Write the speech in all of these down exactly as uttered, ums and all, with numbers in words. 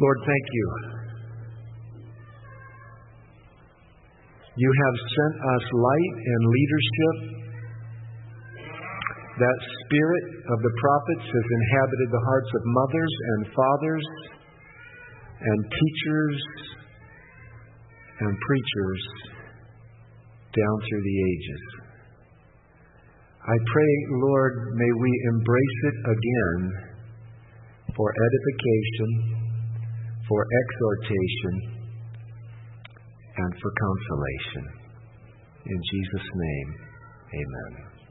Lord, thank you. You have sent us light and leadership. That spirit of the prophets has inhabited the hearts of mothers and fathers and teachers and preachers down through the ages. I pray, Lord, may we embrace it again for edification, for exhortation, and for consolation. In Jesus' name, amen.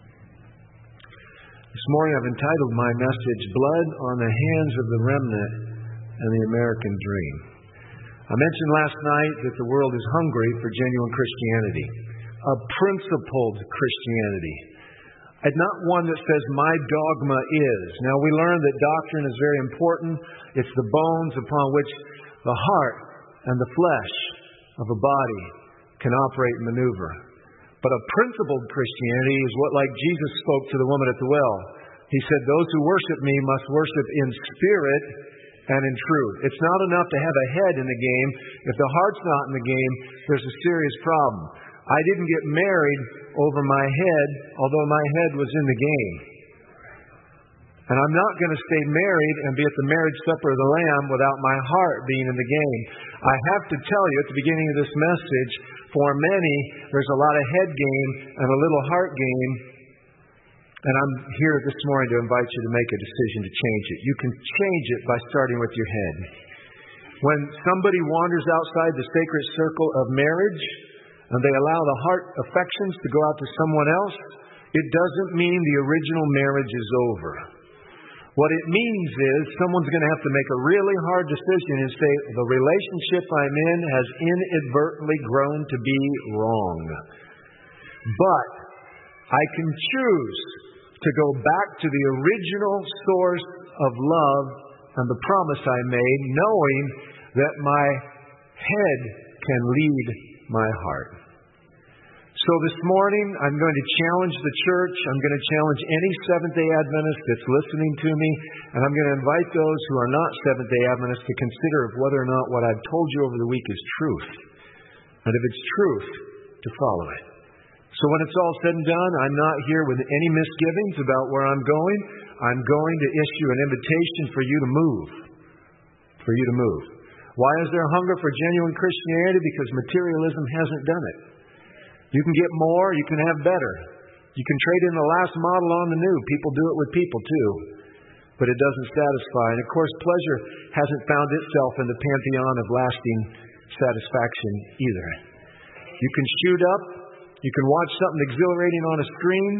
This morning I've entitled my message, Blood on the Hands of the Remnant and the American Dream. I mentioned last night that the world is hungry for genuine Christianity, a principled Christianity, and not one that says, my dogma is. Now we learn that doctrine is very important. It's the bones upon which the heart and the flesh of a body can operate and maneuver. But a principled Christianity is what, like Jesus spoke to the woman at the well. He said, those who worship me must worship in spirit and in truth. It's not enough to have a head in the game. If the heart's not in the game, there's a serious problem. I didn't get married over my head, although my head was in the game. And I'm not going to stay married and be at the marriage supper of the Lamb without my heart being in the game. I have to tell you at the beginning of this message, for many, there's a lot of head game and a little heart game. And I'm here this morning to invite you to make a decision to change it. You can change it by starting with your head. When somebody wanders outside the sacred circle of marriage and they allow the heart affections to go out to someone else, it doesn't mean the original marriage is over. What it means is someone's going to have to make a really hard decision and say, the relationship I'm in has inadvertently grown to be wrong. But I can choose to go back to the original source of love and the promise I made, knowing that my head can lead my heart. So this morning, I'm going to challenge the church. I'm going to challenge any Seventh-day Adventist that's listening to me. And I'm going to invite those who are not Seventh-day Adventists to consider whether or not what I've told you over the week is truth. And if it's truth, to follow it. So when it's all said and done, I'm not here with any misgivings about where I'm going. I'm going to issue an invitation for you to move. For you to move. Why is there hunger for genuine Christianity? Because materialism hasn't done it. You can get more, you can have better. You can trade in the last model on the new. People do it with people too. But it doesn't satisfy. And of course, pleasure hasn't found itself in the pantheon of lasting satisfaction either. You can shoot up. You can watch something exhilarating on a screen.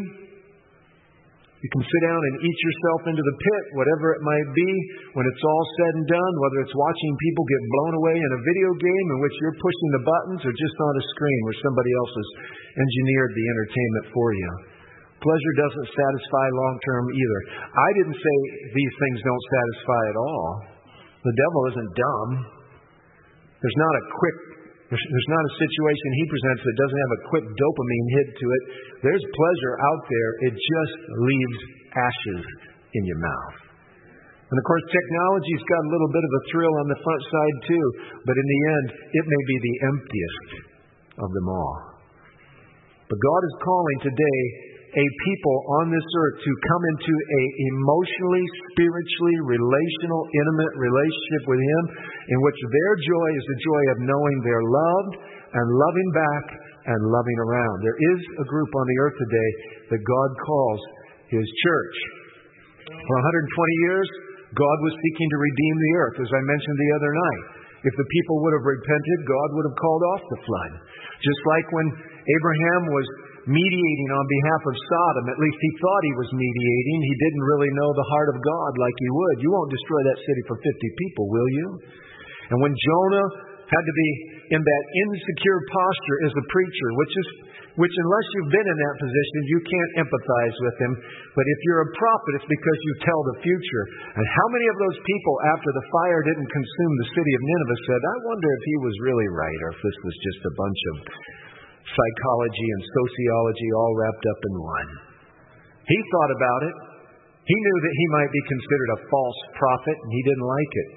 You can sit down and eat yourself into the pit, whatever it might be, when it's all said and done, whether it's watching people get blown away in a video game in which you're pushing the buttons or just on a screen where somebody else has engineered the entertainment for you. Pleasure doesn't satisfy long term either. I didn't say these things don't satisfy at all. The devil isn't dumb. There's not a quick There's not a situation he presents that doesn't have a quick dopamine hit to it. There's pleasure out there. It just leaves ashes in your mouth. And of course, technology's got a little bit of a thrill on the front side too. But in the end, it may be the emptiest of them all. But God is calling today a people on this earth to come into a emotionally, spiritually, relational, intimate relationship with Him in which their joy is the joy of knowing they're loved and loving back and loving around. There is a group on the earth today that God calls His church. For one hundred twenty years, God was seeking to redeem the earth, as I mentioned the other night. If the people would have repented, God would have called off the flood. Just like when Abraham was mediating on behalf of Sodom. At least he thought he was mediating. He didn't really know the heart of God like he would. You won't destroy that city for fifty people, will you? And when Jonah had to be in that insecure posture as a preacher, which is, which unless you've been in that position, you can't empathize with him. But if you're a prophet, it's because you tell the future. And how many of those people, after the fire didn't consume the city of Nineveh, said, I wonder if he was really right, or if this was just a bunch of psychology and sociology all wrapped up in one. He thought about it. He knew that he might be considered a false prophet, and he didn't like it.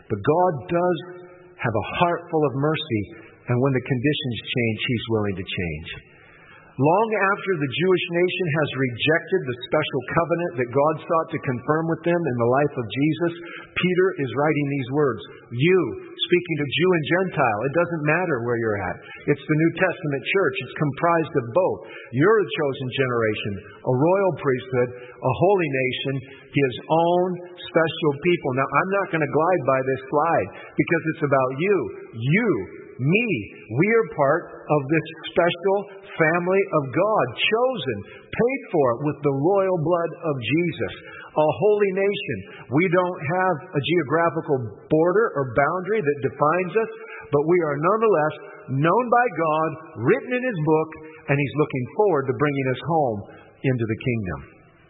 But God does have a heart full of mercy, and when the conditions change, He's willing to change. Long after the Jewish nation has rejected the special covenant that God sought to confirm with them in the life of Jesus, Peter is writing these words. You, speaking to Jew and Gentile, it doesn't matter where you're at. It's the New Testament church. It's comprised of both. You're a chosen generation, a royal priesthood, a holy nation, His own special people. Now, I'm not going to glide by this slide because it's about you. You. Me. We are part of this special family of God, chosen, paid for with the royal blood of Jesus. A holy nation. We don't have a geographical border or boundary that defines us, but we are nonetheless known by God, written in His book, and He's looking forward to bringing us home into the kingdom.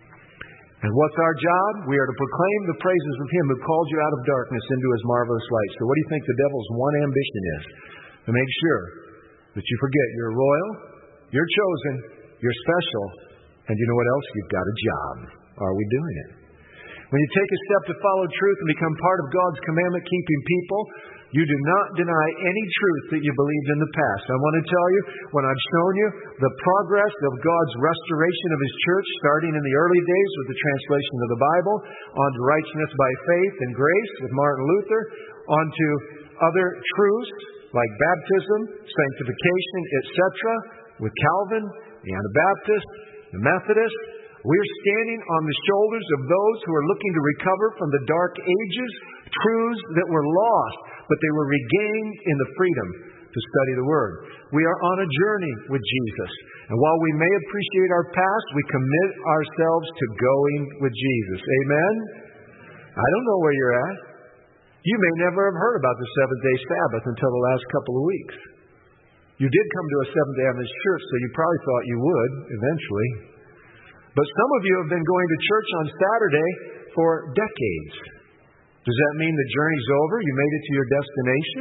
And what's our job? We are to proclaim the praises of Him who called you out of darkness into His marvelous light. So what do you think the devil's one ambition is? To make sure that you forget you're royal, you're chosen, you're special, and you know what else? You've got a job. Are we doing it? When you take a step to follow truth and become part of God's commandment-keeping people, you do not deny any truth that you believed in the past. I want to tell you, when I've shown you the progress of God's restoration of His church, starting in the early days with the translation of the Bible, onto righteousness by faith and grace with Martin Luther, onto other truths like baptism, sanctification, et cetera, with Calvin, the Anabaptist, the Methodist, we're standing on the shoulders of those who are looking to recover from the dark ages, truths that were lost, but they were regained in the freedom to study the Word. We are on a journey with Jesus. And while we may appreciate our past, we commit ourselves to going with Jesus. Amen? I don't know where you're at. You may never have heard about the seventh-day Sabbath until the last couple of weeks. You did come to a Seventh-day Adventist church, so you probably thought you would eventually. But some of you have been going to church on Saturday for decades. Does that mean the journey's over? You made it to your destination?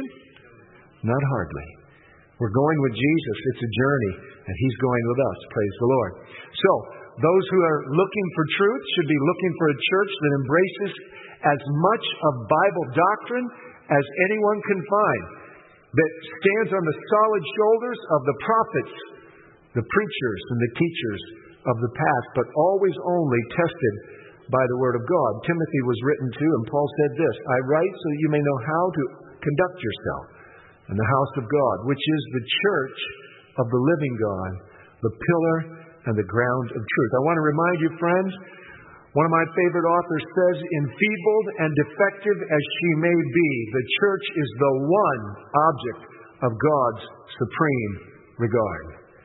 Not hardly. We're going with Jesus. It's a journey, and He's going with us. Praise the Lord. So, those who are looking for truth should be looking for a church that embraces as much of Bible doctrine as anyone can find, that stands on the solid shoulders of the prophets, the preachers, and the teachers of the past, but always only tested by the Word of God. Timothy was written to, and Paul said this, I write so that you may know how to conduct yourself in the house of God, which is the church of the living God, the pillar and the ground of truth. I want to remind you, friends, one of my favorite authors says, enfeebled and defective as she may be, the church is the one object of God's supreme regard.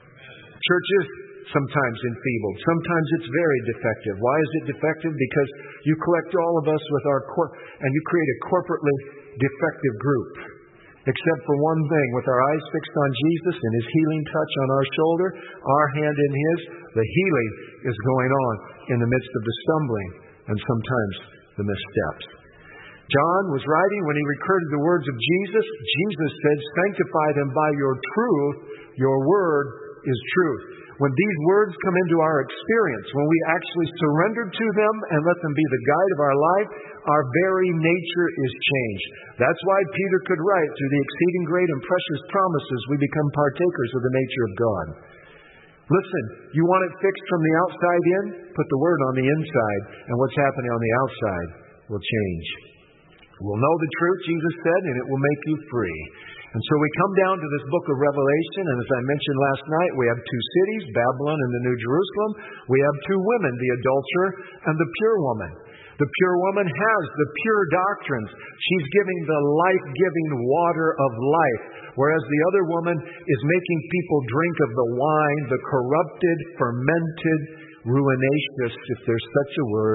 Church is sometimes enfeebled. Sometimes it's very defective. Why is it defective? Because you collect all of us with our cor- and you create a corporately defective group. Except for one thing, with our eyes fixed on Jesus and His healing touch on our shoulder, our hand in His, the healing is going on in the midst of the stumbling and sometimes the missteps. John was writing when he recorded the words of Jesus. Jesus said, sanctify them by your truth. Your word is truth. When these words come into our experience, when we actually surrender to them and let them be the guide of our life, our very nature is changed. That's why Peter could write, through the exceeding great and precious promises, we become partakers of the nature of God. Listen, you want it fixed from the outside in? Put the Word on the inside, and what's happening on the outside will change. We'll know the truth, Jesus said, and it will make you free. And so we come down to this book of Revelation, and as I mentioned last night, we have two cities, Babylon and the New Jerusalem. We have two women, the adulterer and the pure woman. The pure woman has the pure doctrines. She's giving the life-giving water of life, whereas the other woman is making people drink of the wine, the corrupted, fermented, ruinaceous, if there's such a word,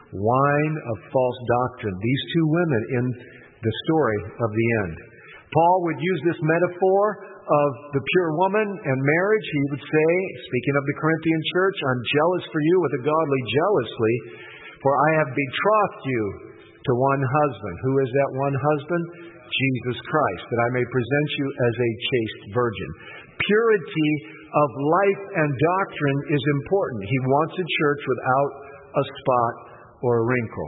wine of false doctrine. These two women in the story of the end. Paul would use this metaphor of the pure woman and marriage. He would say, speaking of the Corinthian church, I'm jealous for you with a godly jealousy, for I have betrothed you to one husband. Who is that one husband? Jesus Christ, that I may present you as a chaste virgin. Purity of life and doctrine is important. He wants a church without a spot or a wrinkle.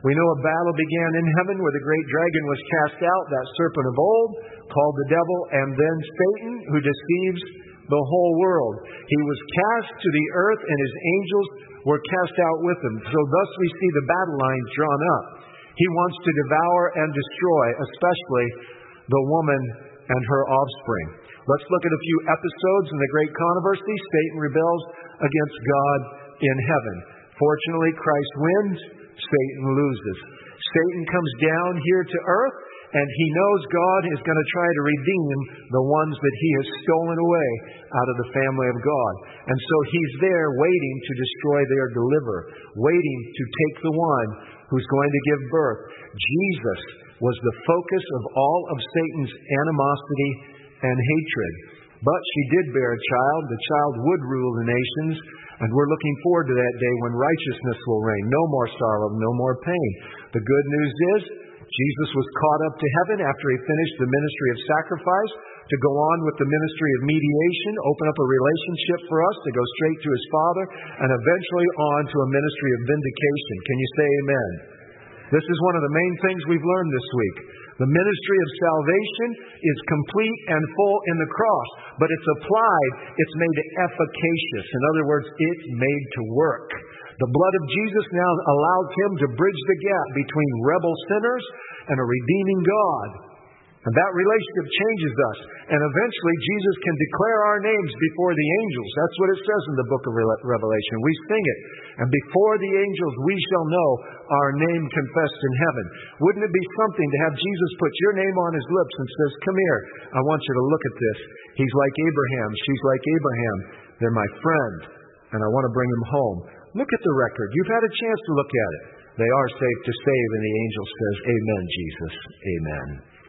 We know a battle began in heaven where the great dragon was cast out, that serpent of old, called the devil, and then Satan, who deceives the whole world. He was cast to the earth, and his angels were cast out with him. So thus we see the battle lines drawn up. He wants to devour and destroy, especially the woman and her offspring. Let's look at a few episodes in the great controversy. Satan rebels against God in heaven. Fortunately, Christ wins. Satan loses. Satan comes down here to earth, and he knows God is going to try to redeem the ones that he has stolen away out of the family of God. And so he's there waiting to destroy their deliverer, waiting to take the one who's going to give birth. Jesus was the focus of all of Satan's animosity and hatred. But she did bear a child. The child would rule the nations. And we're looking forward to that day when righteousness will reign. No more sorrow, no more pain. The good news is Jesus was caught up to heaven after he finished the ministry of sacrifice to go on with the ministry of mediation, open up a relationship for us to go straight to his Father, and eventually on to a ministry of vindication. Can you say amen? This is one of the main things we've learned this week. The ministry of salvation is complete and full in the cross, but it's applied, it's made efficacious. In other words, it's made to work. The blood of Jesus now allows him to bridge the gap between rebel sinners and a redeeming God. And that relationship changes us. And eventually, Jesus can declare our names before the angels. That's what it says in the book of Revelation. We sing it. And before the angels, we shall know our name confessed in heaven. Wouldn't it be something to have Jesus put your name on his lips and says, come here, I want you to look at this. He's like Abraham. She's like Abraham. They're my friend. And I want to bring them home. Look at the record. You've had a chance to look at it. They are safe to save. And the angel says, amen, Jesus. Amen.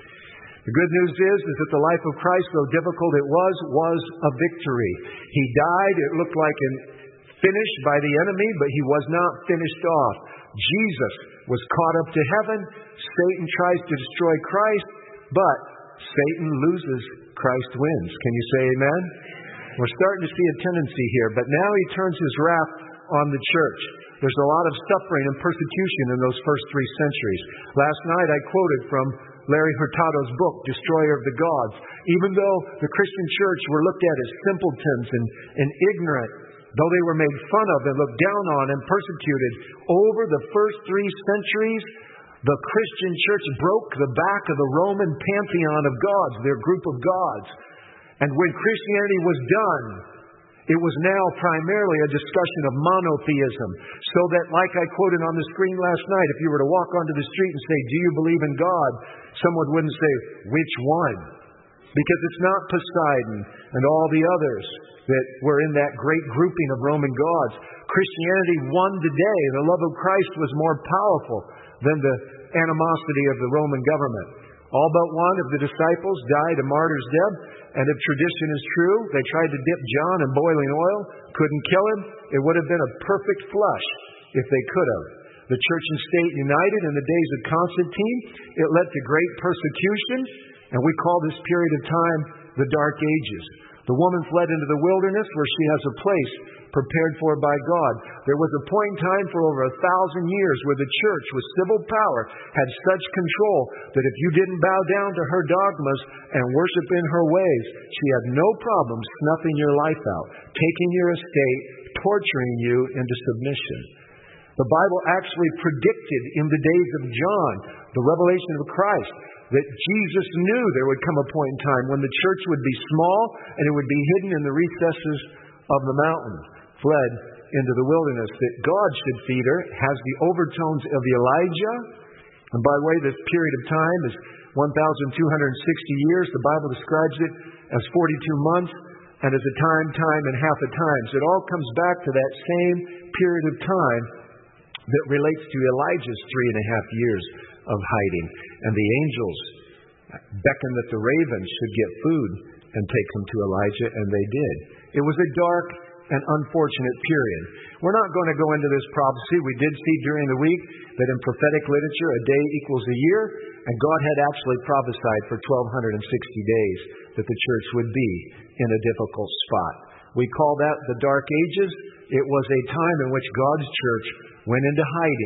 The good news is, is that the life of Christ, though difficult it was, was a victory. He died, it looked like an finished by the enemy, but he was not finished off. Jesus was caught up to heaven. Satan tries to destroy Christ, but Satan loses, Christ wins. Can you say amen? We're starting to see a tendency here, but now he turns his wrath on the church. There's a lot of suffering and persecution in those first three centuries. Last night I quoted from Larry Hurtado's book, Destroyer of the Gods. Even though the Christian church were looked at as simpletons and, and ignorant, though they were made fun of and looked down on and persecuted, over the first three centuries, the Christian church broke the back of the Roman pantheon of gods, their group of gods. And when Christianity was done, it was now primarily a discussion of monotheism. So that, like I quoted on the screen last night, if you were to walk onto the street and say, do you believe in God? Someone wouldn't say, which one? Because it's not Poseidon and all the others that were in that great grouping of Roman gods. Christianity won the day. The love of Christ was more powerful than the animosity of the Roman government. All but one of the disciples died a martyr's death. And if tradition is true, they tried to dip John in boiling oil, couldn't kill him. It would have been a perfect flush if they could have. The church and state united in the days of Constantine. It led to great persecution, and we call this period of time the Dark Ages. The woman fled into the wilderness where she has a place prepared for by God. There was a point in time for over a thousand years where the church with civil power had such control that if you didn't bow down to her dogmas and worship in her ways, she had no problem snuffing your life out, taking your estate, torturing you into submission. The Bible actually predicted in the days of John, the revelation of Christ, that Jesus knew there would come a point in time when the church would be small and it would be hidden in the recesses of the mountains, fled into the wilderness, that God should feed her, has the overtones of Elijah. And by the way, this period of time is one thousand two hundred sixty years. The Bible describes it as forty-two months and as a time, time, and half a time. So it all comes back to that same period of time that relates to Elijah's three and a half years of hiding. And the angels beckoned that the ravens should get food and take them to Elijah, and they did. It was a dark and unfortunate period. We're not going to go into this prophecy. We did see during the week that in prophetic literature, a day equals a year, and God had actually prophesied for twelve sixty days that the church would be in a difficult spot. We call that the Dark Ages. It was a time in which God's church went into hiding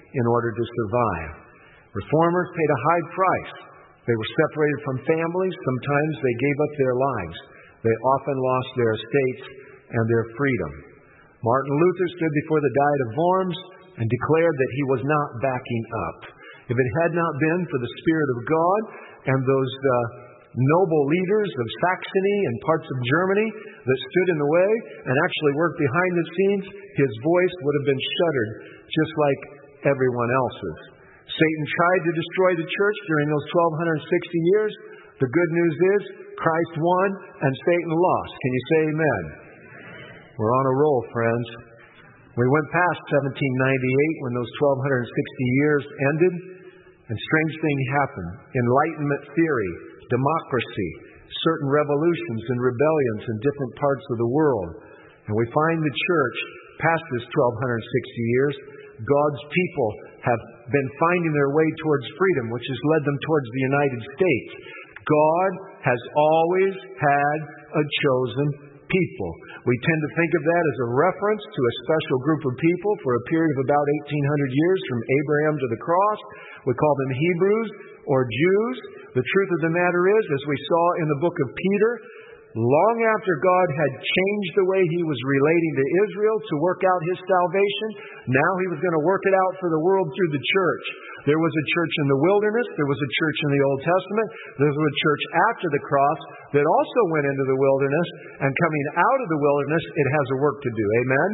in order to survive. Reformers paid a high price. They were separated from families. Sometimes they gave up their lives. They often lost their estates and their freedom. Martin Luther stood before the Diet of Worms and declared that he was not backing up. If it had not been for the Spirit of God and those uh, noble leaders of Saxony and parts of Germany that stood in the way and actually worked behind the scenes, his voice would have been shuttered just like everyone else's. Satan tried to destroy the church during those twelve sixty years. The good news is Christ won and Satan lost. Can you say amen? We're on a roll, friends. We went past seventeen ninety-eight when those twelve sixty years ended, and strange things happened. Enlightenment theory, democracy, certain revolutions and rebellions in different parts of the world. And we find the church, past this twelve sixty years, God's people have been finding their way towards freedom, which has led them towards the United States. God has always had a chosen people. We tend to think of that as a reference to a special group of people for a period of about eighteen hundred years, from Abraham to the cross. We call them Hebrews or Jews. The truth of the matter is, as we saw in the book of Peter, long after God had changed the way He was relating to Israel to work out His salvation, now He was going to work it out for the world through the church. There was a church in the wilderness. There was a church in the Old Testament. There was a church after the cross that also went into the wilderness. And coming out of the wilderness, it has a work to do. Amen?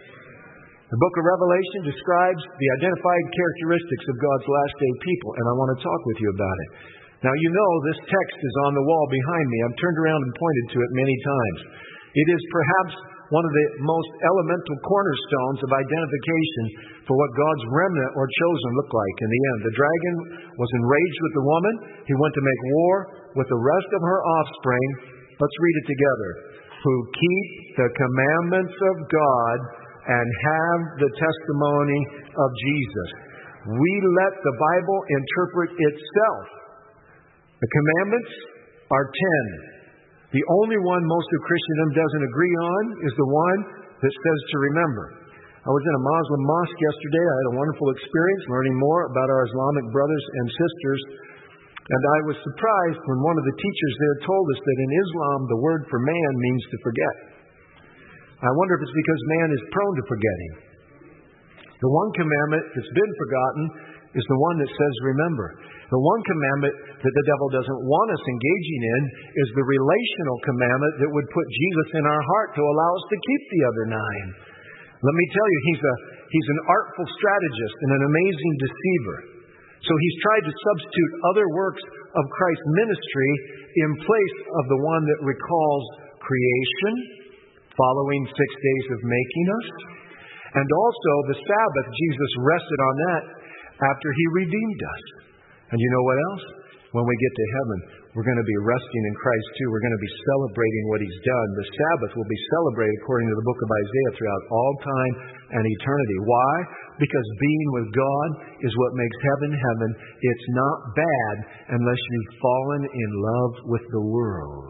The book of Revelation describes the identified characteristics of God's last day people, and I want to talk with you about it. Now, you know this text is on the wall behind me. I've turned around and pointed to it many times. It is perhaps one of the most elemental cornerstones of identification for what God's remnant or chosen look like in the end. The dragon was enraged with the woman. He went to make war with the rest of her offspring. Let's read it together. Who keep the commandments of God and have the testimony of Jesus. We let the Bible interpret itself. The commandments are ten. The only one most of Christendom doesn't agree on is the one that says to remember. I was in a Muslim mosque yesterday. I had a wonderful experience learning more about our Islamic brothers and sisters. And I was surprised when one of the teachers there told us that in Islam the word for man means to forget. I wonder if it's because man is prone to forgetting. The one commandment that's been forgotten is the one that says remember. The one commandment that the devil doesn't want us engaging in is the relational commandment that would put Jesus in our heart to allow us to keep the other nine. Let me tell you, he's a he's an artful strategist and an amazing deceiver. So he's tried to substitute other works of Christ's ministry in place of the one that recalls creation, following six days of making us, and also the Sabbath. Jesus rested on that after He redeemed us. And you know what else? When we get to heaven, we're going to be resting in Christ too. We're going to be celebrating what He's done. The Sabbath will be celebrated according to the book of Isaiah throughout all time and eternity. Why? Because being with God is what makes heaven heaven. It's not bad unless you've fallen in love with the world.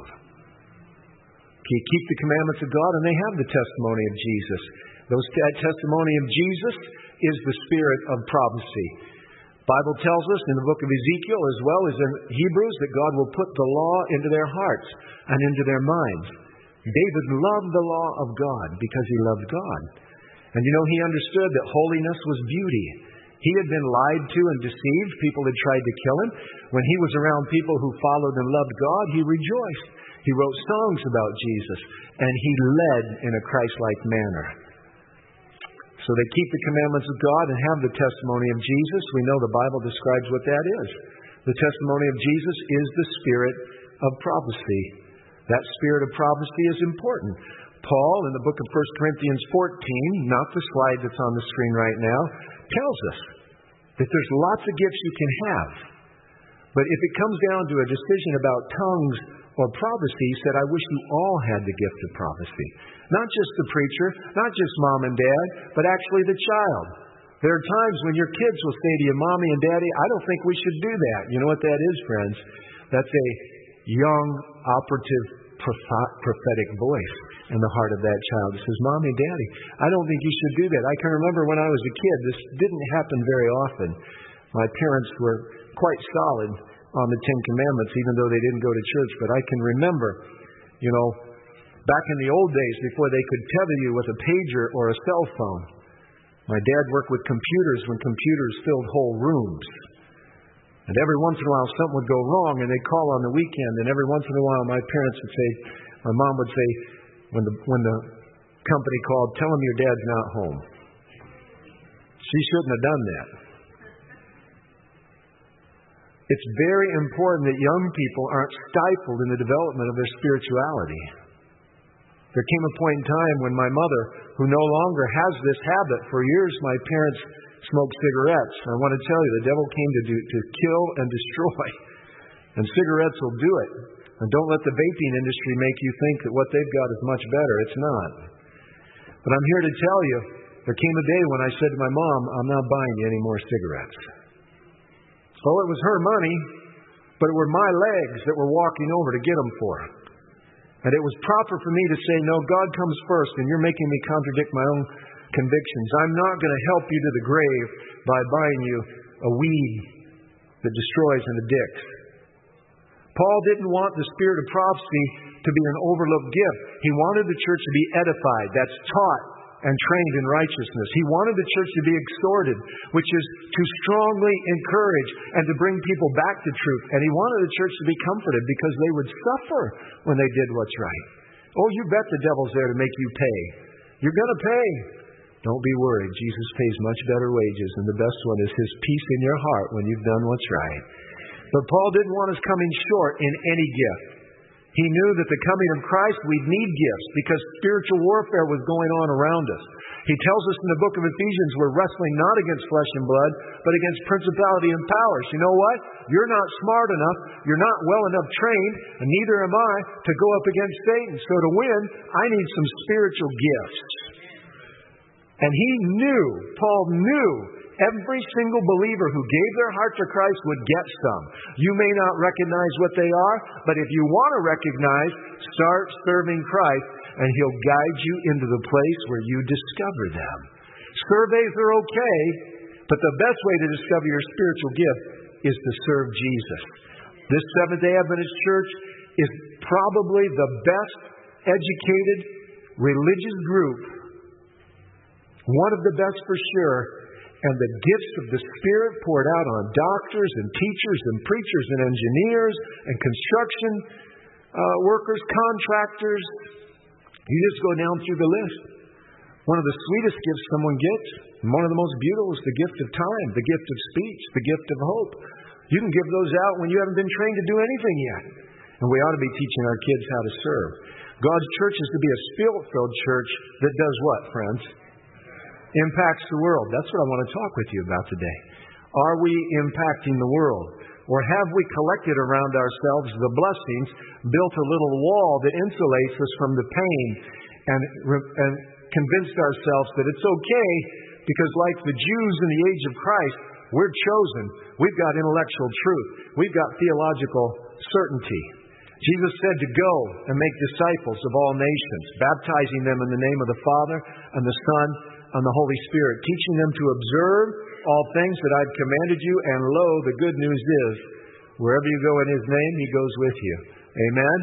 You keep the commandments of God and they have the testimony of Jesus. Those, that testimony of Jesus is the spirit of prophecy. The Bible tells us in the book of Ezekiel as well as in Hebrews that God will put the law into their hearts and into their minds. David loved the law of God because he loved God. And you know, he understood that holiness was beauty. He had been lied to and deceived. People had tried to kill him. When he was around people who followed and loved God, he rejoiced. He wrote songs about Jesus, and he led in a Christ-like manner. So they keep the commandments of God and have the testimony of Jesus. We know the Bible describes what that is. The testimony of Jesus is the spirit of prophecy. That spirit of prophecy is important. Paul, in the book of First Corinthians fourteen, not the slide that's on the screen right now, tells us that there's lots of gifts you can have. But if it comes down to a decision about tongues or prophecy, he said, I wish you all had the gift of prophecy. Not just the preacher, not just mom and dad, but actually the child. There are times when your kids will say to you, Mommy and Daddy, I don't think we should do that. You know what that is, friends? That's a young operative prophetic voice in the heart of that child. It says, Mommy, Daddy, I don't think you should do that. I can remember when I was a kid, this didn't happen very often. My parents were quite solid on the Ten Commandments, even though they didn't go to church. But I can remember, you know, back in the old days, before they could tether you with a pager or a cell phone, my dad worked with computers when computers filled whole rooms. And every once in a while something would go wrong and they'd call on the weekend, and every once in a while my parents would say, my mom would say, when the when the company called, tell them your dad's not home. She shouldn't have done that. It's very important that young people aren't stifled in the development of their spirituality. There came a point in time when my mother, who no longer has this habit, for years my parents smoked cigarettes. I want to tell you, the devil came to do, to kill and destroy. And cigarettes will do it. And don't let the vaping industry make you think that what they've got is much better. It's not. But I'm here to tell you, there came a day when I said to my mom, I'm not buying you any more cigarettes. Oh, it was her money, but it were my legs that were walking over to get them for her. And it was proper for me to say, no, God comes first, and you're making me contradict my own convictions. I'm not going to help you to the grave by buying you a weed that destroys and addicts. Paul didn't want the spirit of prophecy to be an overlooked gift. He wanted the church to be edified. That's taught and trained in righteousness. He wanted the church to be exhorted, which is to strongly encourage and to bring people back to truth. And he wanted the church to be comforted because they would suffer when they did what's right. Oh, you bet the devil's there to make you pay. You're going to pay. Don't be worried. Jesus pays much better wages, and the best one is His peace in your heart when you've done what's right. But Paul didn't want us coming short in any gift. He knew that the coming of Christ, we'd need gifts because spiritual warfare was going on around us. He tells us in the book of Ephesians, we're wrestling not against flesh and blood, but against principality and powers. You know what? You're not smart enough, you're not well enough trained, and neither am I, to go up against Satan. So to win, I need some spiritual gifts. And he knew, Paul knew, every single believer who gave their heart to Christ would get some. You may not recognize what they are, but if you want to recognize, start serving Christ, and He'll guide you into the place where you discover them. Surveys are okay, but the best way to discover your spiritual gift is to serve Jesus. This Seventh-day Adventist Church is probably the best educated religious group, one of the best for sure. And the gifts of the Spirit poured out on doctors and teachers and preachers and engineers and construction uh, workers, contractors. You just go down through the list. One of the sweetest gifts someone gets, and one of the most beautiful, is the gift of time, the gift of speech, the gift of hope. You can give those out when you haven't been trained to do anything yet. And we ought to be teaching our kids how to serve. God's church is to be a spirit-filled church that does what, friends? Impacts the world. That's what I want to talk with you about today. Are we impacting the world? Or have we collected around ourselves the blessings, built a little wall that insulates us from the pain, and, and convinced ourselves that it's okay because, like the Jews in the age of Christ, we're chosen. We've got intellectual truth. We've got theological certainty. Jesus said to go and make disciples of all nations, baptizing them in the name of the Father and the Son and the Holy Spirit, teaching them to observe all things that I've commanded you, and lo, the good news is, wherever you go in His name, He goes with you. Amen?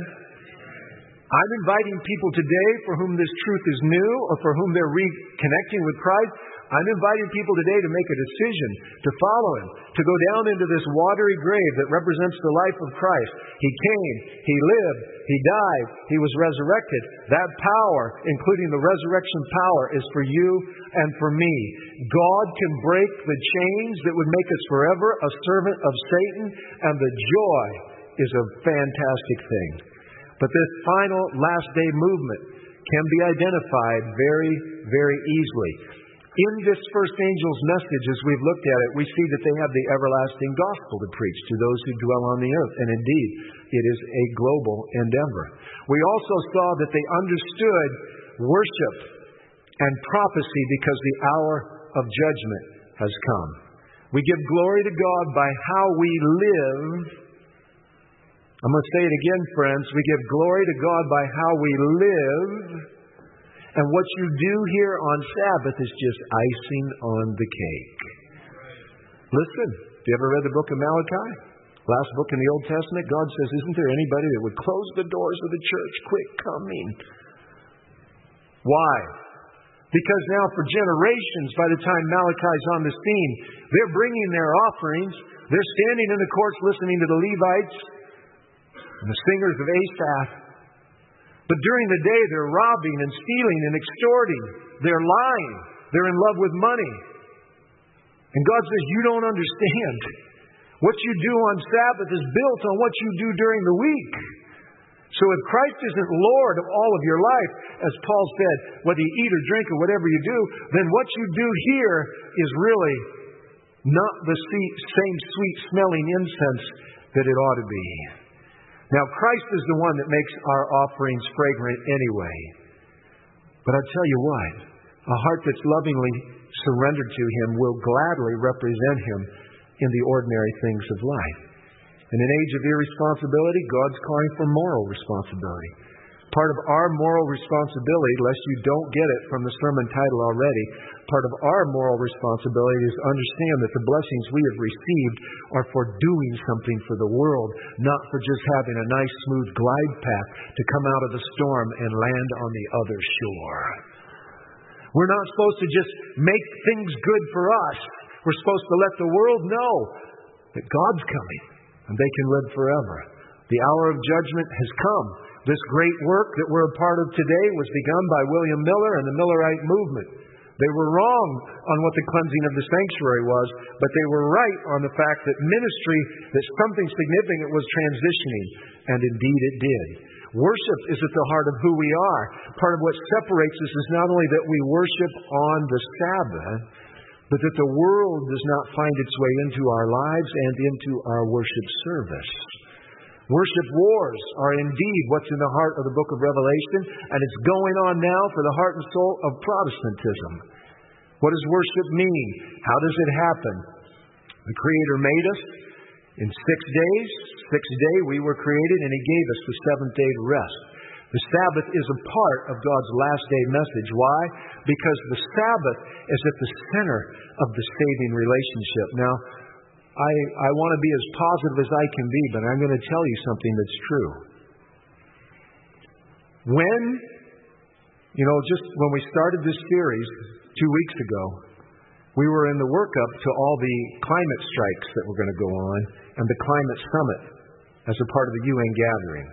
I'm inviting people today for whom this truth is new, or for whom they're reconnecting with Christ. I'm inviting people today to make a decision to follow Him, to go down into this watery grave that represents the life of Christ. He came, He lived, He died, He was resurrected. That power, including the resurrection power, is for you and for me. God can break the chains that would make us forever a servant of Satan, and the joy is a fantastic thing. But this final last day movement can be identified very, very easily. In this first angel's message, as we've looked at it, we see that they have the everlasting gospel to preach to those who dwell on the earth. And indeed, it is a global endeavor. We also saw that they understood worship and prophecy because the hour of judgment has come. We give glory to God by how we live I'm going to say it again, friends. We give glory to God by how we live, and what you do here on Sabbath is just icing on the cake. Listen, have you ever read the book of Malachi? Last book in the Old Testament, God says, isn't there anybody that would close the doors of the church? Quit coming. Why? Because now for generations, by the time Malachi's on the scene, they're bringing their offerings. They're standing in the courts listening to the Levites and the singers of Asaph. But during the day, they're robbing and stealing and extorting. They're lying. They're in love with money. And God says, you don't understand. What you do on Sabbath is built on what you do during the week. So if Christ isn't Lord of all of your life, as Paul said, whether you eat or drink or whatever you do, then what you do here is really not the same sweet-smelling incense that it ought to be. Now, Christ is the one that makes our offerings fragrant anyway. But I tell you what, a heart that's lovingly surrendered to Him will gladly represent Him in the ordinary things of life. In an age of irresponsibility, God's calling for moral responsibility. Part of our moral responsibility, lest you don't get it from the sermon title already, part of our moral responsibility is to understand that the blessings we have received are for doing something for the world, not for just having a nice smooth glide path to come out of the storm and land on the other shore. We're not supposed to just make things good for us. We're supposed to let the world know that God's coming and they can live forever. The hour of judgment has come. This great work that we're a part of today was begun by William Miller and the Millerite movement. They were wrong on what the cleansing of the sanctuary was, but they were right on the fact that ministry, that something significant was transitioning, and indeed it did. Worship is at the heart of who we are. Part of what separates us is not only that we worship on the Sabbath, but that the world does not find its way into our lives and into our worship service. Worship wars are indeed what's in the heart of the book of Revelation, and it's going on now for the heart and soul of Protestantism. What does worship mean? How does it happen? The Creator made us in six days. Sixth day we were created, and He gave us the seventh day to rest. The Sabbath is a part of God's last day message. Why? Because the Sabbath is at the center of the saving relationship. Now, I, I want to be as positive as I can be, but I'm going to tell you something that's true. When, you know, just when we started this series two weeks ago, we were in the workup to all the climate strikes that were going to go on and the climate summit as a part of the U N gathering.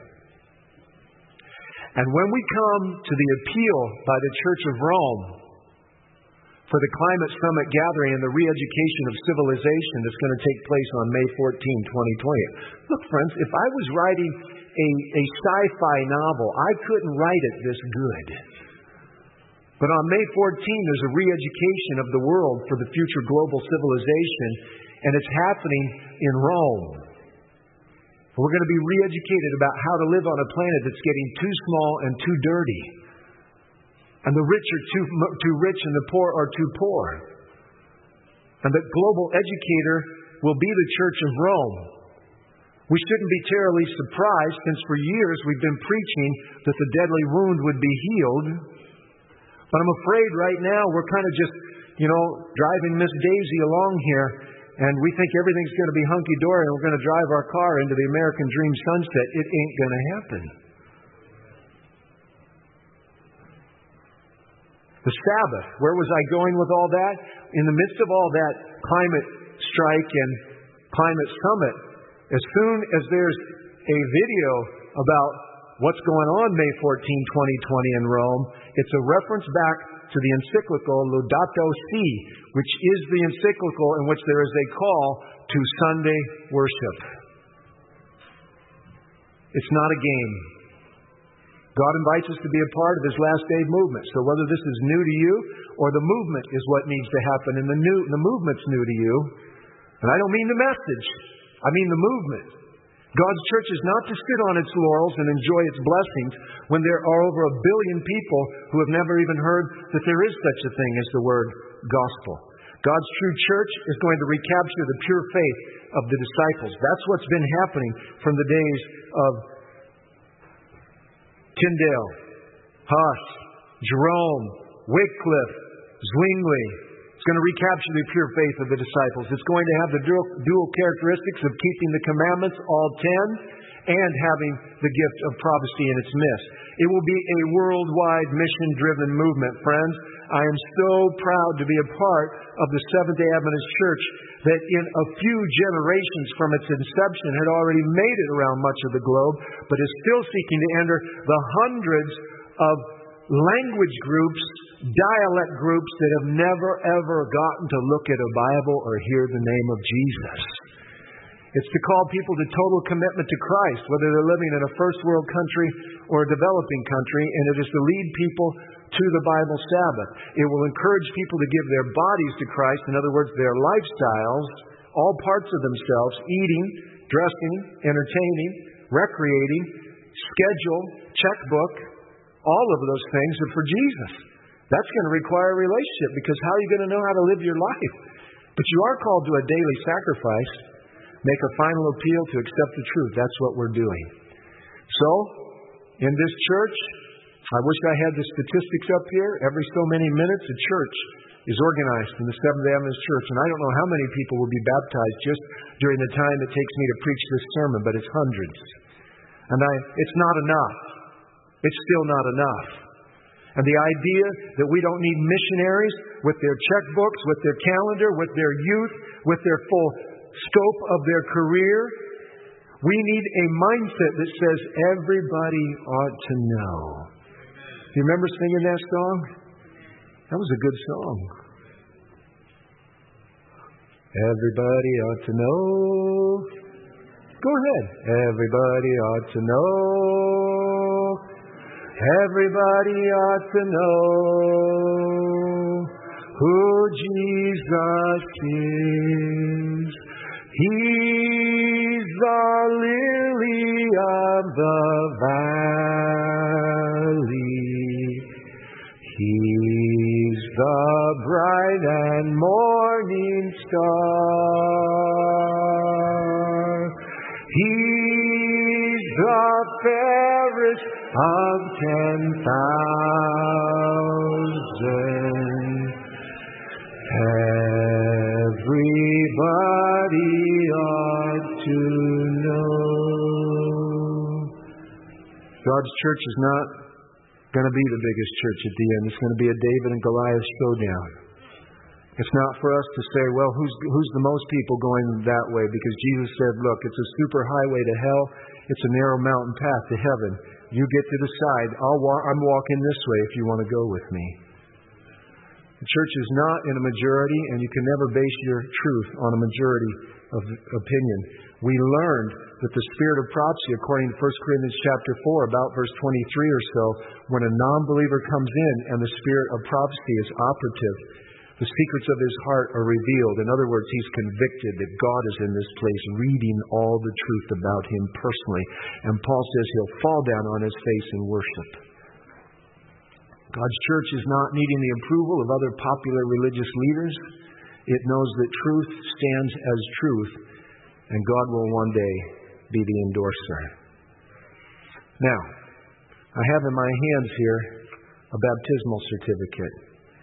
And when we come to the appeal by the Church of Rome for the Climate Summit gathering and the re-education of civilization that's going to take place on May fourteenth, twenty twenty. Look, friends, if I was writing a, a sci-fi novel, I couldn't write it this good. But on May fourteenth, there's a re-education of the world for the future global civilization, and it's happening in Rome. We're going to be re-educated about how to live on a planet that's getting too small and too dirty. And the rich are too, too rich and the poor are too poor. And the global educator will be the Church of Rome. We shouldn't be terribly surprised, since for years we've been preaching that the deadly wound would be healed. But I'm afraid right now we're kind of just, you know, driving Miss Daisy along here, and we think everything's going to be hunky-dory and we're going to drive our car into the American dream sunset. It ain't going to happen. The Sabbath, where was I going with all that? In the midst of all that climate strike and climate summit, as soon as there's a video about what's going on May fourteenth, twenty twenty in Rome, it's a reference back to the encyclical Laudato Si, which is the encyclical in which there is a call to Sunday worship. It's not a game. God invites us to be a part of His last day movement. So whether this is new to you or the movement is what needs to happen, and the new the movement's new to you, and I don't mean the message, I mean the movement. God's church is not to sit on its laurels and enjoy its blessings when there are over a billion people who have never even heard that there is such a thing as the word gospel. God's true church is going to recapture the pure faith of the disciples. That's what's been happening from the days of Tyndale, Huss, Jerome, Wycliffe, Zwingli. It's going to recapture the pure faith of the disciples. It's going to have the dual, dual characteristics of keeping the commandments, all ten, and having the gift of prophecy in its midst. It will be a worldwide mission-driven movement, friends. I am so proud to be a part of the Seventh-day Adventist Church that in a few generations from its inception had already made it around much of the globe, but is still seeking to enter the hundreds of language groups, dialect groups that have never ever gotten to look at a Bible or hear the name of Jesus. It's to call people to total commitment to Christ, whether they're living in a first world country or a developing country, and it is to lead people to the Bible Sabbath. It will encourage people to give their bodies to Christ, in other words, their lifestyles, all parts of themselves, eating, dressing, entertaining, recreating, schedule, checkbook, all of those things are for Jesus. That's going to require a relationship, because how are you going to know how to live your life? But you are called to a daily sacrifice. Make a final appeal to accept the truth. That's what we're doing. So, in this church, I wish I had the statistics up here. Every so many minutes, a church is organized in the Seventh-day Adventist Church. And I don't know how many people will be baptized just during the time it takes me to preach this sermon, but it's hundreds. And I, it's not enough. It's still not enough. And the idea that we don't need missionaries with their checkbooks, with their calendar, with their youth, with their full scope of their career. We need a mindset that says everybody ought to know. You remember singing that song? That was a good song. Everybody ought to know. Go ahead. Everybody ought to know. Everybody ought to know who Jesus is. He's the lily of the valley. He's the bright and morning star. He's the fairest of ten thousand. Everybody ought to know. God's church is not going to be the biggest church at the end. It's going to be a David and Goliath showdown. It's not for us to say, well, who's who's the most people going that way? Because Jesus said, look, it's a super highway to hell. It's a narrow mountain path to heaven. You get to decide. I'll wa- I'm walking this way if you want to go with me. The church is not in a majority, and you can never base your truth on a majority of opinion. We learned that the spirit of prophecy, according to First Corinthians chapter four, about verse twenty-three or so, when a non-believer comes in and the spirit of prophecy is operative, the secrets of his heart are revealed. In other words, he's convicted that God is in this place reading all the truth about him personally. And Paul says he'll fall down on his face in worship. God's church is not needing the approval of other popular religious leaders. It knows that truth stands as truth, and God will one day be the endorser. Now, I have in my hands here a baptismal certificate.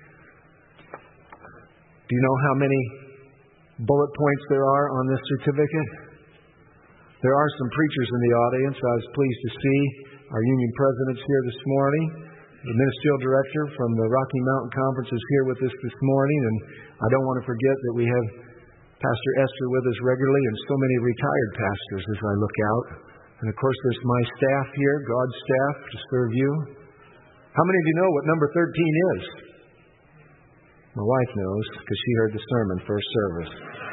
Do you know how many bullet points there are on this certificate? There are some preachers in the audience. I was pleased to see our union president's here this morning. The ministerial director from the Rocky Mountain Conference is here with us this morning, and I don't want to forget that we have Pastor Esther with us regularly and so many retired pastors as I look out. And of course there's my staff here, God's staff, to serve you. How many of you know what number thirteen is? My wife knows, because she heard the sermon first service.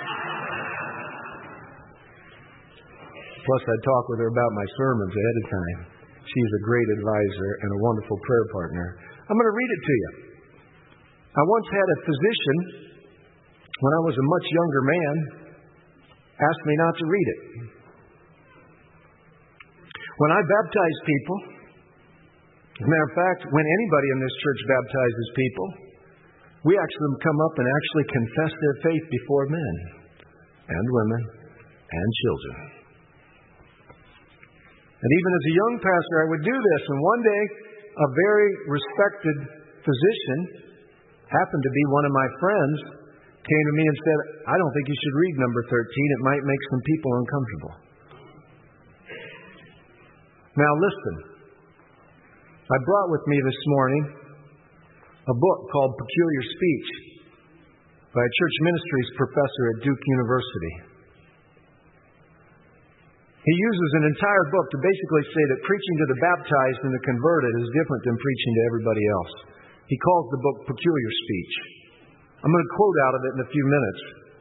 Plus, I talk with her about my sermons ahead of time. She's a great advisor and a wonderful prayer partner. I'm going to read it to you. I once had a physician, when I was a much younger man, ask me not to read it. When I baptize people, as a matter of fact, when anybody in this church baptizes people, we ask them to come up and actually confess their faith before men and women and children. And even as a young pastor, I would do this. And one day, a very respected physician, happened to be one of my friends, came to me and said, I don't think you should read number thirteen. It might make some people uncomfortable. Now listen. I brought with me this morning a book called Peculiar Speech by a church ministries professor at Duke University. He uses an entire book to basically say that preaching to the baptized and the converted is different than preaching to everybody else. He calls the book Peculiar Speech. I'm going to quote out of it in a few minutes.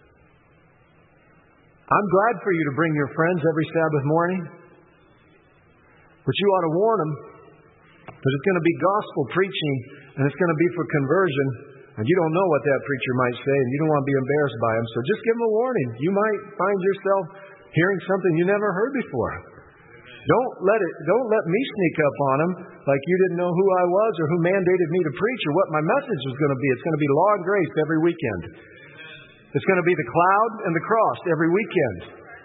I'm glad for you to bring your friends every Sabbath morning, but you ought to warn them that it's going to be gospel preaching and it's going to be for conversion, and you don't know what that preacher might say and you don't want to be embarrassed by him, so just give them a warning. You might find yourself hearing something you never heard before. Don't let it. Don't let me sneak up on them like you didn't know who I was or who mandated me to preach or what my message was going to be. It's going to be law and grace every weekend. It's going to be the cloud and the cross every weekend.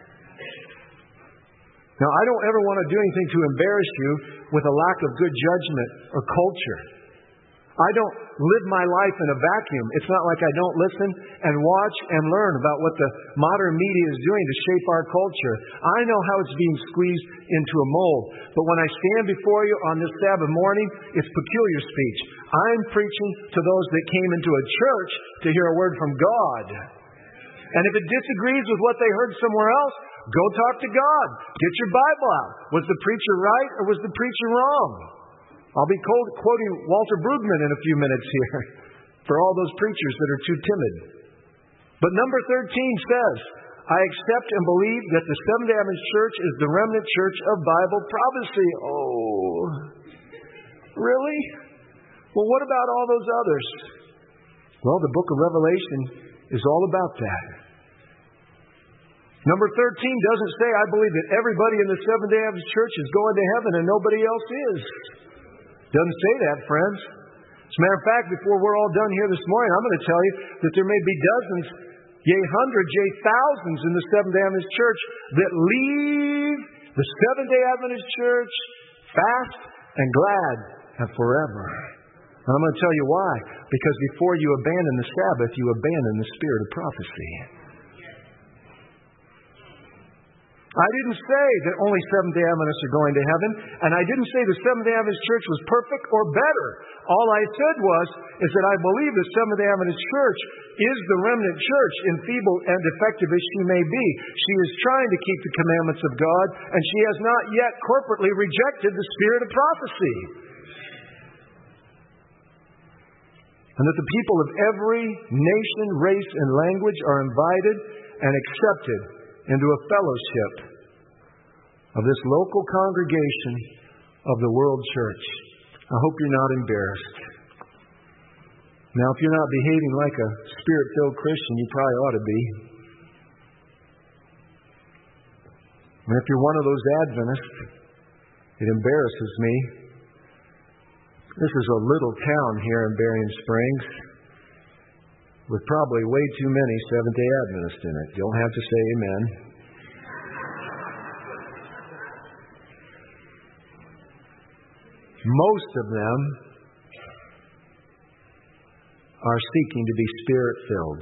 Now, I don't ever want to do anything to embarrass you with a lack of good judgment or culture. I don't live my life in a vacuum. It's not like I don't listen and watch and learn about what the modern media is doing to shape our culture. I know how it's being squeezed into a mold. But when I stand before you on this Sabbath morning, it's peculiar speech. I'm preaching to those that came into a church to hear a word from God. And if it disagrees with what they heard somewhere else, go talk to God. Get your Bible out. Was the preacher right or was the preacher wrong? I'll be quoting Walter Brueggemann in a few minutes here for all those preachers that are too timid. But number thirteen says, I accept and believe that the Seventh-day Adventist Church is the remnant church of Bible prophecy. Oh, really? Well, what about all those others? Well, the book of Revelation is all about that. Number thirteen doesn't say, I believe that everybody in the Seventh-day Adventist Church is going to heaven and nobody else is. Doesn't say that, friends. As a matter of fact, before we're all done here this morning, I'm going to tell you that there may be dozens, yea, hundreds, yea, thousands in the Seventh-day Adventist Church that leave the Seventh-day Adventist Church fast and glad and forever. And I'm going to tell you why. Because before you abandon the Sabbath, you abandon the spirit of prophecy. I didn't say that only Seventh-day Adventists are going to heaven, and I didn't say the Seventh-day Adventist Church was perfect or better. All I said was, is that I believe the Seventh-day Adventist Church is the remnant church, enfeebled and defective as she may be. She is trying to keep the commandments of God, and she has not yet corporately rejected the spirit of prophecy. And that the people of every nation, race, and language are invited and accepted into a fellowship of this local congregation of the world church. I hope you're not embarrassed. Now, if you're not behaving like a spirit-filled Christian, you probably ought to be. And if you're one of those Adventists, it embarrasses me. This is a little town here in Berrien Springs with probably way too many Seventh-day Adventists in it. You'll have to say amen. Most of them are seeking to be spirit-filled.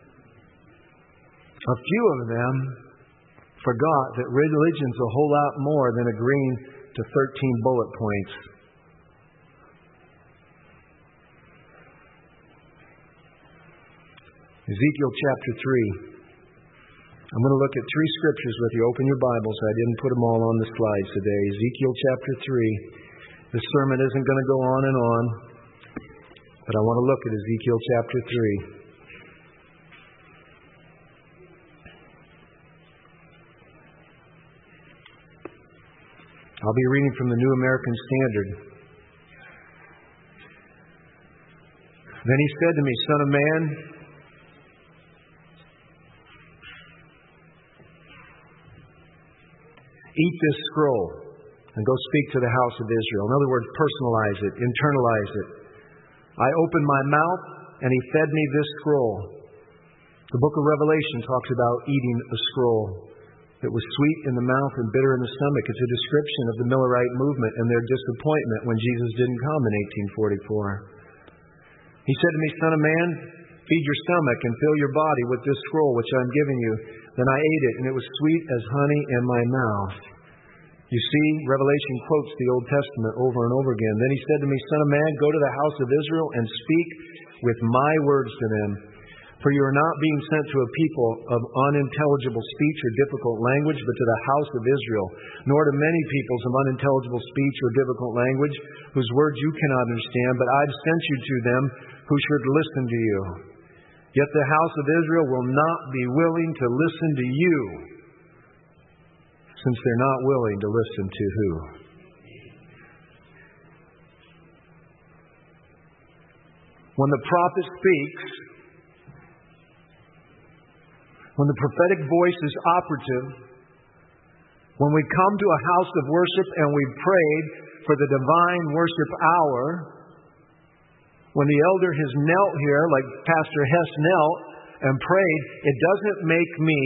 A few of them forgot that religion's a whole lot more than agreeing to thirteen bullet points. Ezekiel chapter three. I'm going to look at three scriptures with you. Open your Bibles. I didn't put them all on the slides today. Ezekiel chapter three. This sermon isn't going to go on and on, but I want to look at Ezekiel chapter three. I'll be reading from the New American Standard. Then he said to me, Son of man, eat this scroll and go speak to the house of Israel. In other words, personalize it, internalize it. I opened my mouth and he fed me this scroll. The book of Revelation talks about eating a scroll. It was sweet in the mouth and bitter in the stomach. It's a description of the Millerite movement and their disappointment when Jesus didn't come in eighteen forty-four. He said to me, "Son of man, feed your stomach and fill your body with this scroll which I'm giving you." Then I ate it, and it was sweet as honey in my mouth. You see, Revelation quotes the Old Testament over and over again. Then he said to me, "Son of man, go to the house of Israel and speak with my words to them. For you are not being sent to a people of unintelligible speech or difficult language, but to the house of Israel, nor to many peoples of unintelligible speech or difficult language, whose words you cannot understand, but I've sent you to them who should listen to you. Yet the house of Israel will not be willing to listen to you, since they're not willing to listen to who? When the prophet speaks, when the prophetic voice is operative, when we come to a house of worship and we prayed for the divine worship hour, when the elder has knelt here, like Pastor Hess knelt and prayed, it doesn't make me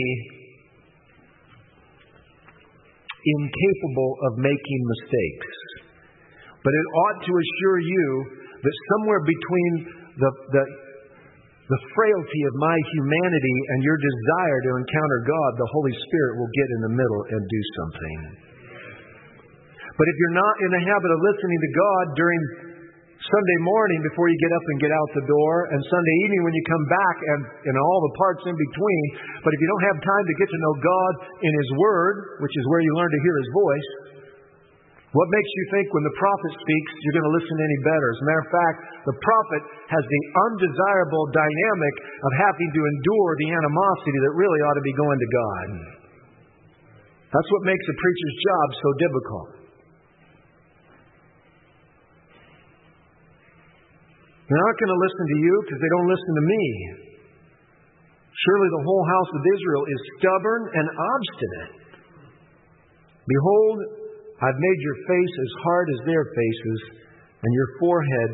incapable of making mistakes. But it ought to assure you that somewhere between the, the, the frailty of my humanity and your desire to encounter God, the Holy Spirit will get in the middle and do something. But if you're not in the habit of listening to God during Sunday morning before you get up and get out the door, and Sunday evening when you come back, and, and all the parts in between, but if you don't have time to get to know God in His Word, which is where you learn to hear His voice, what makes you think when the prophet speaks you're going to listen any better? As a matter of fact, the prophet has the undesirable dynamic of having to endure the animosity that really ought to be going to God. That's what makes a preacher's job so difficult. They're not going to listen to you because they don't listen to me. Surely the whole house of Israel is stubborn and obstinate. Behold, I've made your face as hard as their faces, and your forehead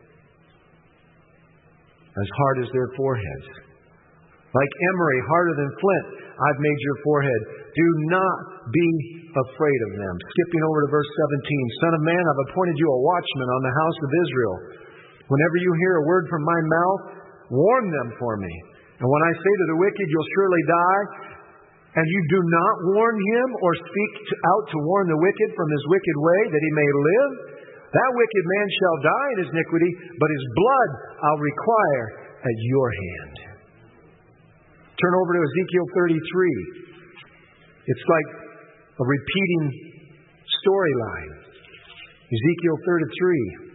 as hard as their foreheads. Like emery, harder than flint, I've made your forehead. Do not be afraid of them. Skipping over to verse seventeen. Son of man, I've appointed you a watchman on the house of Israel. Whenever you hear a word from my mouth, warn them for me. And when I say to the wicked, you'll surely die, and you do not warn him or speak to, out to warn the wicked from his wicked way, that he may live, that wicked man shall die in his iniquity, but his blood I'll require at your hand. Turn over to Ezekiel thirty-three. It's like a repeating storyline. Ezekiel thirty-three.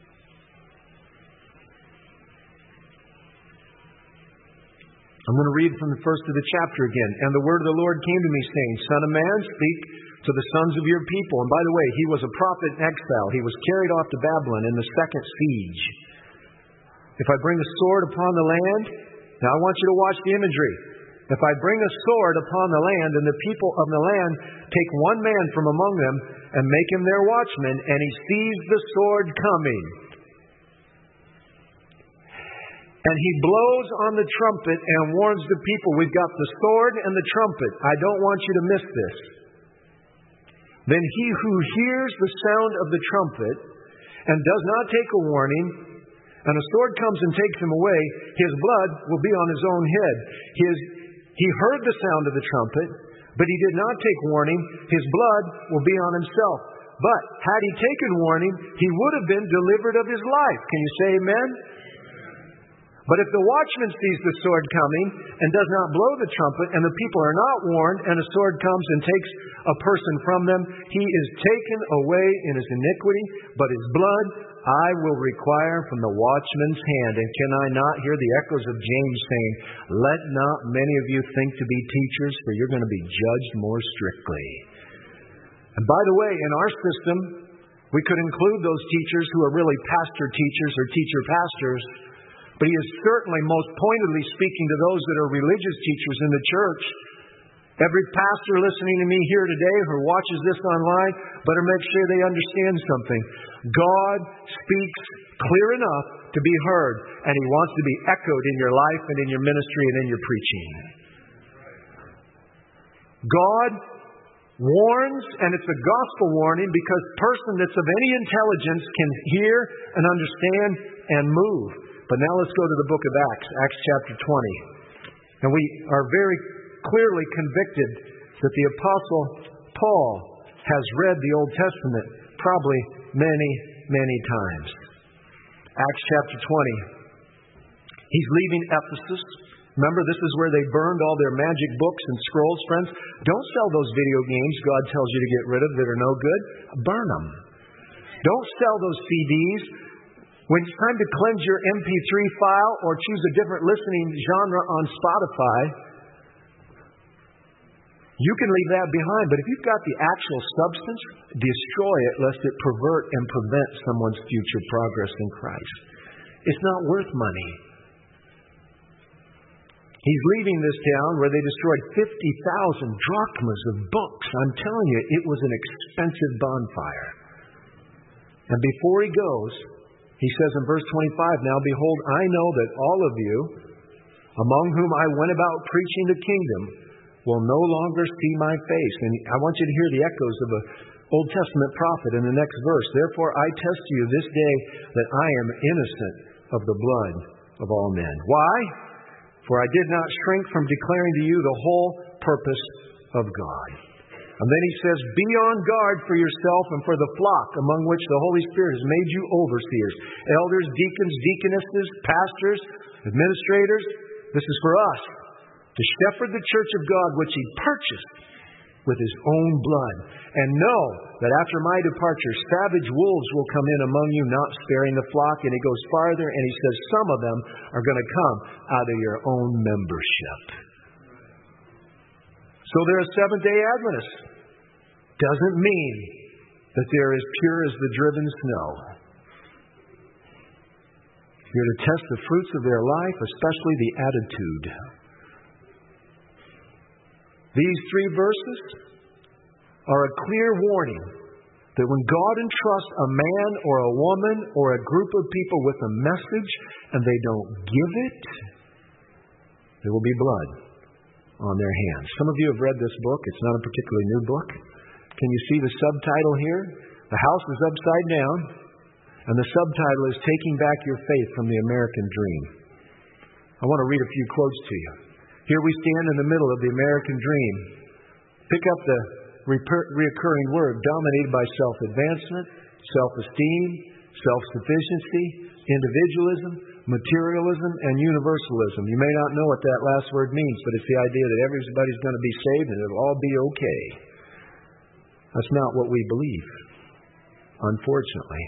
I'm going to read from the first of the chapter again. And the word of the Lord came to me, saying, Son of man, speak to the sons of your people. And by the way, he was a prophet in exile. He was carried off to Babylon in the second siege. If I bring a sword upon the land, now I want you to watch the imagery. If I bring a sword upon the land, and the people of the land take one man from among them and make him their watchman, and he sees the sword coming, and he blows on the trumpet and warns the people, we've got the sword and the trumpet. I don't want you to miss this. Then he who hears the sound of the trumpet and does not take a warning, and a sword comes and takes him away, his blood will be on his own head. His, he heard the sound of the trumpet, but he did not take warning. His blood will be on himself. But had he taken warning, he would have been delivered of his life. Can you say amen? But if the watchman sees the sword coming and does not blow the trumpet, and the people are not warned, and a sword comes and takes a person from them, he is taken away in his iniquity, but his blood I will require from the watchman's hand. And can I not hear the echoes of James saying, let not many of you think to be teachers, for you're going to be judged more strictly. And by the way, in our system, we could include those teachers who are really pastor teachers or teacher pastors. But he is certainly most pointedly speaking to those that are religious teachers in the church. Every pastor listening to me here today who watches this online better make sure they understand something. God speaks clear enough to be heard, and He wants to be echoed in your life and in your ministry and in your preaching. God warns, and it's a gospel warning because a person that's of any intelligence can hear and understand and move. But now let's go to the book of Acts, Acts chapter twenty. And we are very clearly convicted that the Apostle Paul has read the Old Testament probably many, many times. Acts chapter twenty. He's leaving Ephesus. Remember, this is where they burned all their magic books and scrolls, friends. Don't sell those video games God tells you to get rid of that are no good. Burn them. Don't sell those C Ds. When it's time to cleanse your M P three file or choose a different listening genre on Spotify, you can leave that behind. But if you've got the actual substance, destroy it lest it pervert and prevent someone's future progress in Christ. It's not worth money. He's leaving this town where they destroyed fifty thousand drachmas of books. I'm telling you, it was an expensive bonfire. And before he goes, he says in verse twenty-five, "Now behold, I know that all of you, among whom I went about preaching the kingdom, will no longer see my face." And I want you to hear the echoes of an Old Testament prophet in the next verse. "Therefore I test you this day that I am innocent of the blood of all men." Why? "For I did not shrink from declaring to you the whole purpose of God." And then he says, "Be on guard for yourself and for the flock among which the Holy Spirit has made you overseers, elders, deacons, deaconesses, pastors, administrators." This is for us, "to shepherd the church of God which he purchased with his own blood. And know that after my departure, savage wolves will come in among you, not sparing the flock." And he goes farther and he says, "Some of them are going to come out of your own membership." So they're a Seventh-day Adventist. Doesn't mean that they're as pure as the driven snow. You're to test the fruits of their life, especially the attitude. These three verses are a clear warning that when God entrusts a man or a woman or a group of people with a message and they don't give it, there will be blood on their hands. Some of you have read this book. It's not a particularly new book. Can you see the subtitle here? The house is upside down, and the subtitle is "Taking Back Your Faith from the American Dream." I want to read a few quotes to you. "Here we stand in the middle of the American dream. Pick up the reoccurring word dominated by self-advancement, self-esteem, self-sufficiency, individualism, materialism, and universalism." You may not know what that last word means, but it's the idea that everybody's going to be saved and it'll all be okay. That's not what we believe, unfortunately.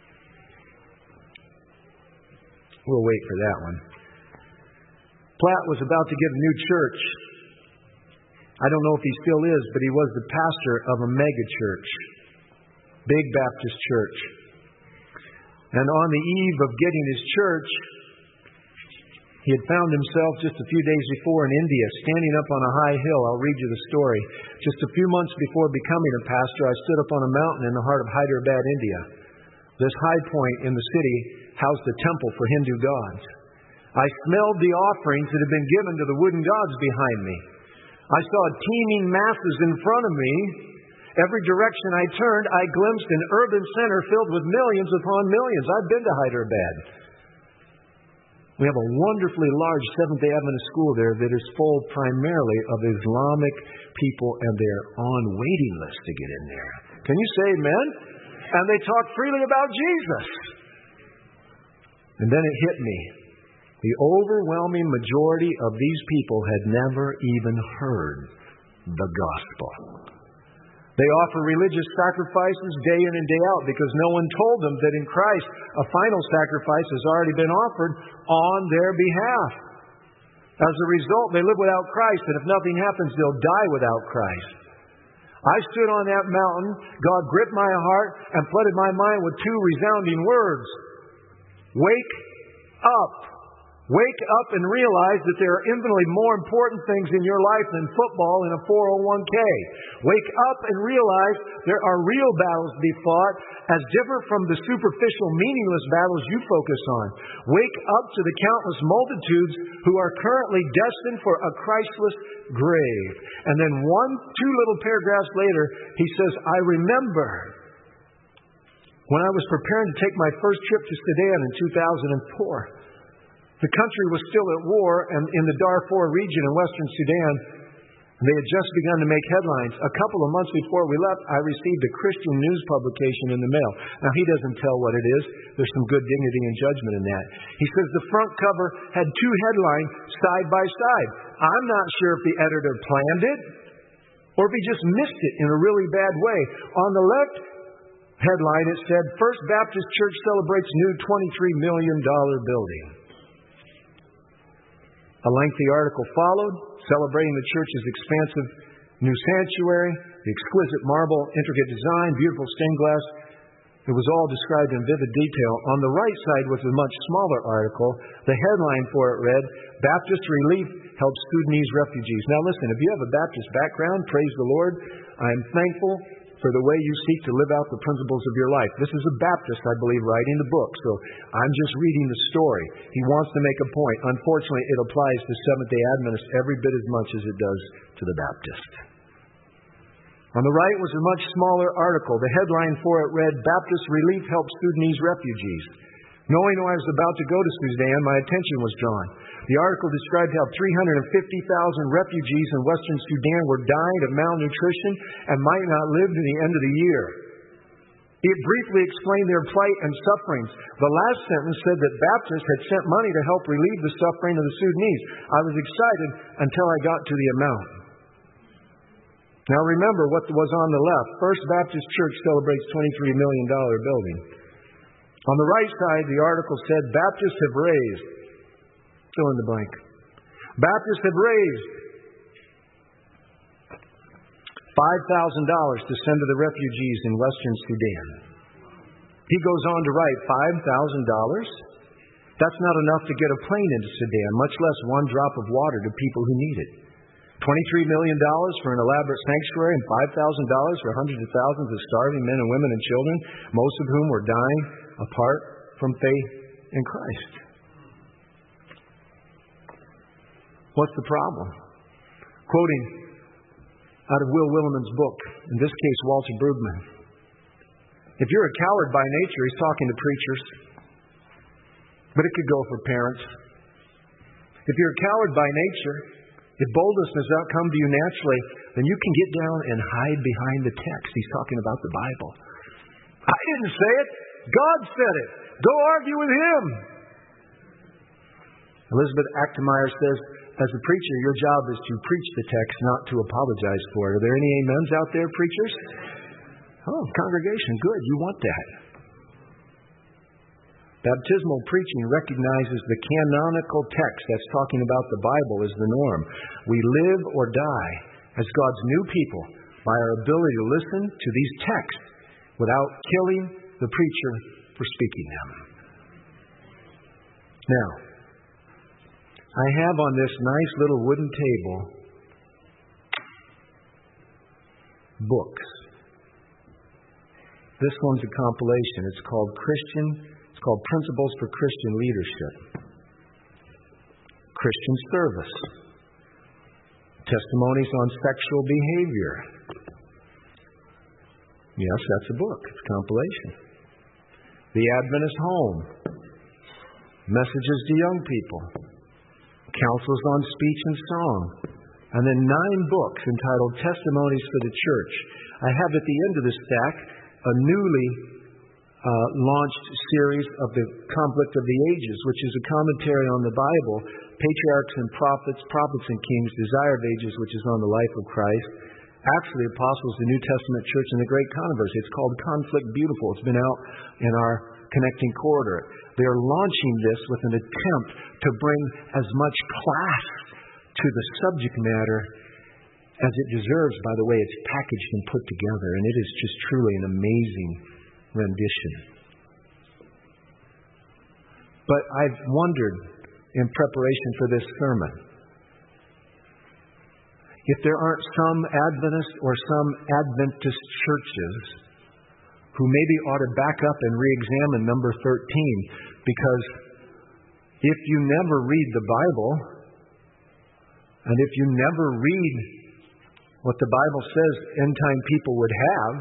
We'll wait for that one. Platt was about to get a new church. I don't know if he still is, but he was the pastor of a mega church, big Baptist church. And on the eve of getting his church, he had found himself just a few days before in India, standing up on a high hill. I'll read you the story. Just a few months before becoming a pastor, I stood up on a mountain in the heart of Hyderabad, India. This high point in the city housed a temple for Hindu gods. I smelled the offerings that had been given to the wooden gods behind me. I saw teeming masses in front of me. Every direction I turned, I glimpsed an urban center filled with millions upon millions. I've been to Hyderabad. We have a wonderfully large Seventh-day Adventist school there that is full primarily of Islamic people, and they're on waiting lists to get in there. Can you say amen? And they talk freely about Jesus. And then it hit me. The overwhelming majority of these people had never even heard the gospel. They offer religious sacrifices day in and day out because no one told them that in Christ a final sacrifice has already been offered on their behalf. As a result, they live without Christ, and if nothing happens, they'll die without Christ. I stood on that mountain, God gripped my heart and flooded my mind with two resounding words. Wake up. Wake up and realize that there are infinitely more important things in your life than football and a four oh one k. Wake up and realize there are real battles to be fought as different from the superficial, meaningless battles you focus on. Wake up to the countless multitudes who are currently destined for a Christless grave. And then one, two little paragraphs later, he says, I remember when I was preparing to take my first trip to Sudan in two thousand four. The country was still at war, and in the Darfur region in western Sudan, they had just begun to make headlines. A couple of months before we left, I received a Christian news publication in the mail. Now, he doesn't tell what it is. There's some good dignity and judgment in that. He says the front cover had two headlines side by side. I'm not sure if the editor planned it or if he just missed it in a really bad way. On the left headline, it said, First Baptist Church celebrates new twenty-three million dollars building. A lengthy article followed, celebrating the church's expansive new sanctuary, the exquisite marble, intricate design, beautiful stained glass. It was all described in vivid detail. On the right side was a much smaller article. The headline for it read, Baptist Relief Helps Sudanese Refugees. Now listen, if you have a Baptist background, praise the Lord. I'm thankful for the way you seek to live out the principles of your life. This is a Baptist, I believe, writing the book, so I'm just reading the story. He wants to make a point. Unfortunately, it applies to Seventh-day Adventists every bit as much as it does to the Baptist. On the right was a much smaller article. The headline for it read, Baptist Relief Helps Sudanese Refugees. Knowing I was about to go to Sudan, my attention was drawn. The article described how three hundred fifty thousand refugees in western Sudan were dying of malnutrition and might not live to the end of the year. It briefly explained their plight and sufferings. The last sentence said that Baptists had sent money to help relieve the suffering of the Sudanese. I was excited until I got to the amount. Now remember what was on the left. First Baptist Church celebrates twenty-three million dollars building. On the right side, the article said, Baptists have raised, fill in the blank. Baptists have raised five thousand dollars to send to the refugees in western Sudan. He goes on to write five thousand dollars? That's not enough to get a plane into Sudan, much less one drop of water to people who need it. twenty-three million dollars for an elaborate sanctuary and five thousand dollars for hundreds of thousands of starving men and women and children, most of whom were dying apart from faith in Christ. What's the problem? Quoting out of Will Williman's book, in this case Walter Brueggemann, if you're a coward by nature, he's talking to preachers, but it could go for parents. If you're a coward by nature, if boldness does not come to you naturally, then you can get down and hide behind the text. He's talking about the Bible. I didn't say it. God said it. Go argue with Him. Elizabeth Achtemeyer says, as a preacher, your job is to preach the text, not to apologize for it. Are there any amens out there, preachers? Oh, congregation, good. You want that. Baptismal preaching recognizes the canonical text that's talking about the Bible is the norm. We live or die as God's new people by our ability to listen to these texts without killing the preacher for speaking them. Now, I have on this nice little wooden table books. This one's a compilation. It's called Christian, it's called Principles for Christian Leadership. Christian Service. Testimonies on Sexual Behavior. Yes, that's a book. It's a compilation. The Adventist Home. Messages to Young People. Counsels on Speech and Song. And then nine books entitled Testimonies for the Church. I have at the end of the stack a newly uh, launched series of the Conflict of the Ages, which is a commentary on the Bible, Patriarchs and Prophets, Prophets and Kings, Desire of Ages, which is on the life of Christ, Acts of the Apostles, the New Testament Church, and the Great Controversy. It's called Conflict Beautiful. It's been out in our Connecting Corridor. They're launching this with an attempt to bring as much class to the subject matter as it deserves by the way it's packaged and put together. And it is just truly an amazing rendition. But I've wondered, in preparation for this sermon. If there aren't some Adventist or some Adventist churches who maybe ought to back up and re-examine number thirteen, because if you never read the Bible, and if you never read what the Bible says end-time people would have,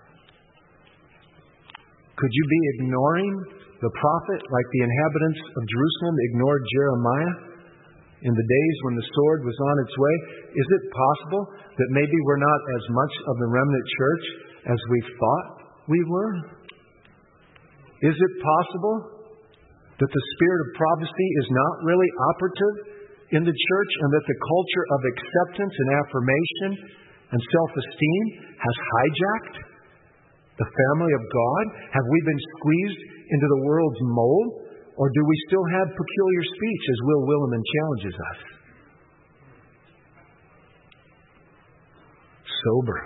could you be ignoring the prophet like the inhabitants of Jerusalem ignored Jeremiah in the days when the sword was on its way? Is it possible that maybe we're not as much of the remnant church as we thought we were? Is it possible that the spirit of prophecy is not really operative in the church, and that the culture of acceptance and affirmation and self-esteem has hijacked the family of God? Have we been squeezed into the world's mold? Or do we still have peculiar speech, as Will Willimon challenges us? Sober.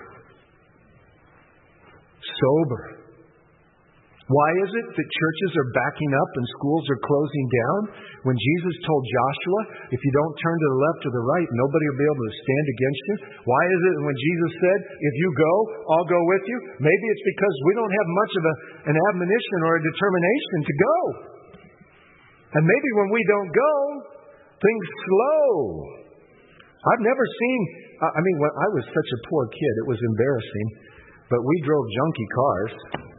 Sober. Why is it that churches are backing up and schools are closing down when Jesus told Joshua, if you don't turn to the left or the right, nobody will be able to stand against you? Why is it when Jesus said, if you go, I'll go with you? Maybe it's because we don't have much of a, an admonition or a determination to go. And maybe when we don't go, things slow. I've never seen, I mean, when I was such a poor kid, it was embarrassing, but we drove junky cars.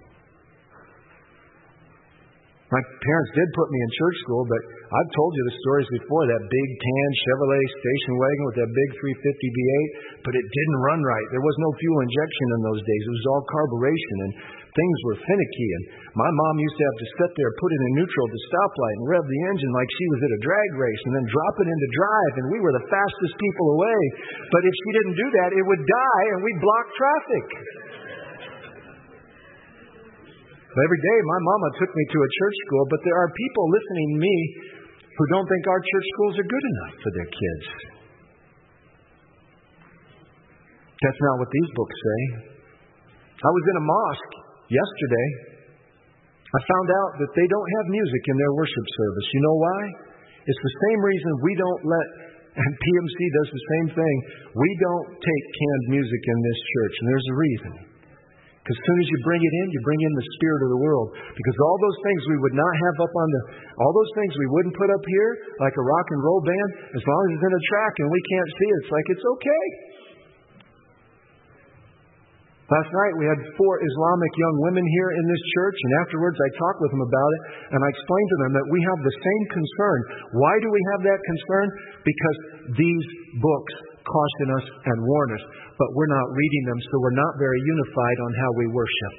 My parents did put me in church school, but I've told you the stories before, that big tan Chevrolet station wagon with that big three fifty V eight, but it didn't run right. There was no fuel injection in those days. It was all carburation, and things were finicky. And my mom used to have to sit there, put it in neutral at the stoplight, and rev the engine like she was at a drag race, and then drop it into drive, and we were the fastest people away. But if she didn't do that, it would die, and we'd block traffic. Every day, my mama took me to a church school, but there are people listening to me who don't think our church schools are good enough for their kids. That's not what these books say. I was in a mosque yesterday. I found out that they don't have music in their worship service. You know why? It's the same reason we don't let, and P M C does the same thing, we don't take canned music in this church, and there's a reason. Because as soon as you bring it in, you bring in the spirit of the world. Because all those things we would not have up on the, all those things we wouldn't put up here, like a rock and roll band, as long as it's in a track and we can't see it, it's like it's okay. Last night we had four Islamic young women here in this church, and afterwards I talked with them about it, and I explained to them that we have the same concern. Why do we have that concern? Because these books caution us and warn us, but we're not reading them, so we're not very unified on how we worship.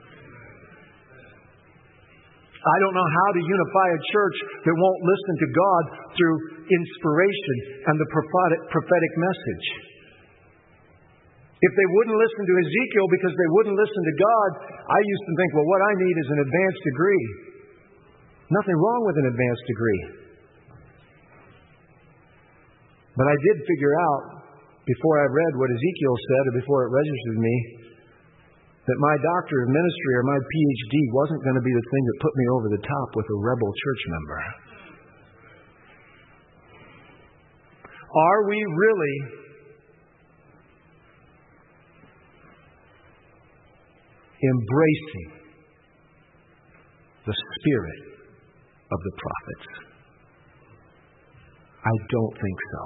I don't know how to unify a church that won't listen to God through inspiration and the prophetic, prophetic message. If they wouldn't listen to Ezekiel because they wouldn't listen to God, I used to think, well, what I need is an advanced degree. Nothing wrong with an advanced degree. But I did figure out, before I read what Ezekiel said, or before it registered me, that my doctor of ministry or my P H D wasn't going to be the thing that put me over the top with a rebel church member. Are we really embracing the spirit of the prophets? I don't think so.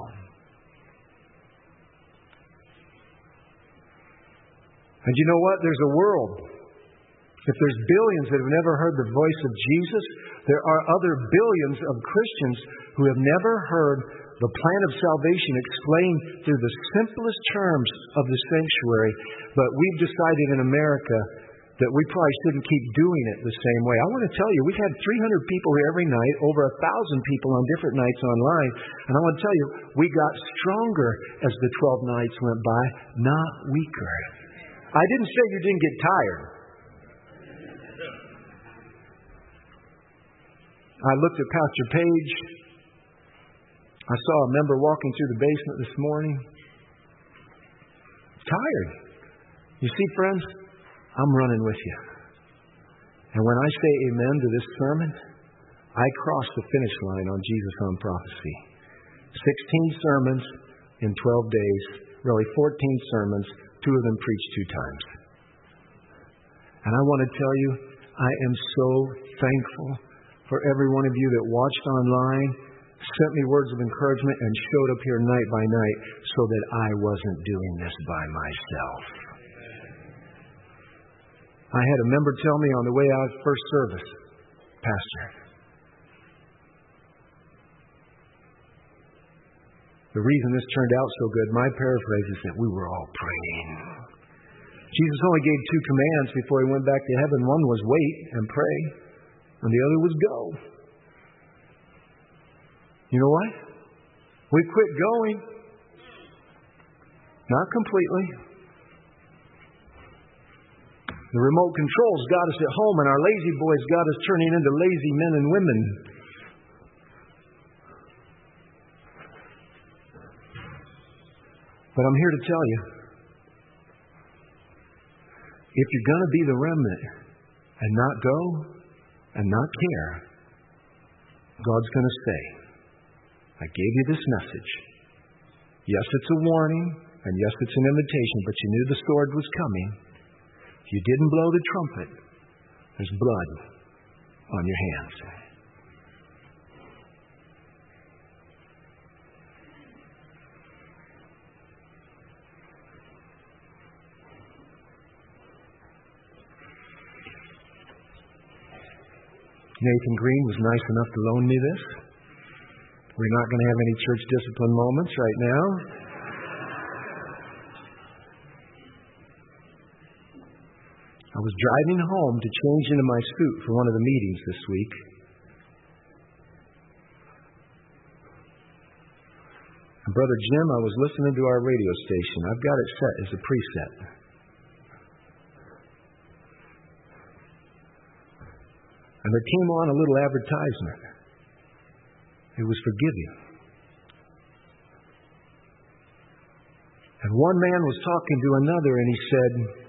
And you know what? There's a world. If there's billions that have never heard the voice of Jesus, there are other billions of Christians who have never heard the plan of salvation explained through the simplest terms of the sanctuary. But we've decided in America that we probably shouldn't keep doing it the same way. I want to tell you, we've had three hundred people here every night, over one thousand people on different nights online. And I want to tell you, we got stronger as the twelve nights went by, not weaker. I didn't say you didn't get tired. I looked at Pastor Page. I saw a member walking through the basement this morning. Tired. You see, friends, I'm running with you. And when I say amen to this sermon, I crossed the finish line on Jesus on Prophecy. sixteen sermons in twelve days, really fourteen sermons, two of them preached two times. And I want to tell you, I am so thankful for every one of you that watched online, sent me words of encouragement, and showed up here night by night so that I wasn't doing this by myself. I had a member tell me on the way out of first service, Pastor, the reason this turned out so good, my paraphrase is that we were all praying. Jesus only gave two commands before he went back to heaven. One was wait and pray, and the other was go. You know what? We quit going. Not completely. The remote controls got us at home, and our lazy boys got us turning into lazy men and women. But I'm here to tell you, if you're going to be the remnant and not go and not care, God's going to say, I gave you this message. Yes, it's a warning, and yes, it's an invitation, but you knew the sword was coming. You didn't blow the trumpet. There's blood on your hands. Nathan Green was nice enough to loan me this. We're not going to have any church discipline moments right now. I was driving home to change into my suit for one of the meetings this week. And Brother Jim, I was listening to our radio station. I've got it set as a preset. And there came on a little advertisement. It was for giving. And one man was talking to another, and he said,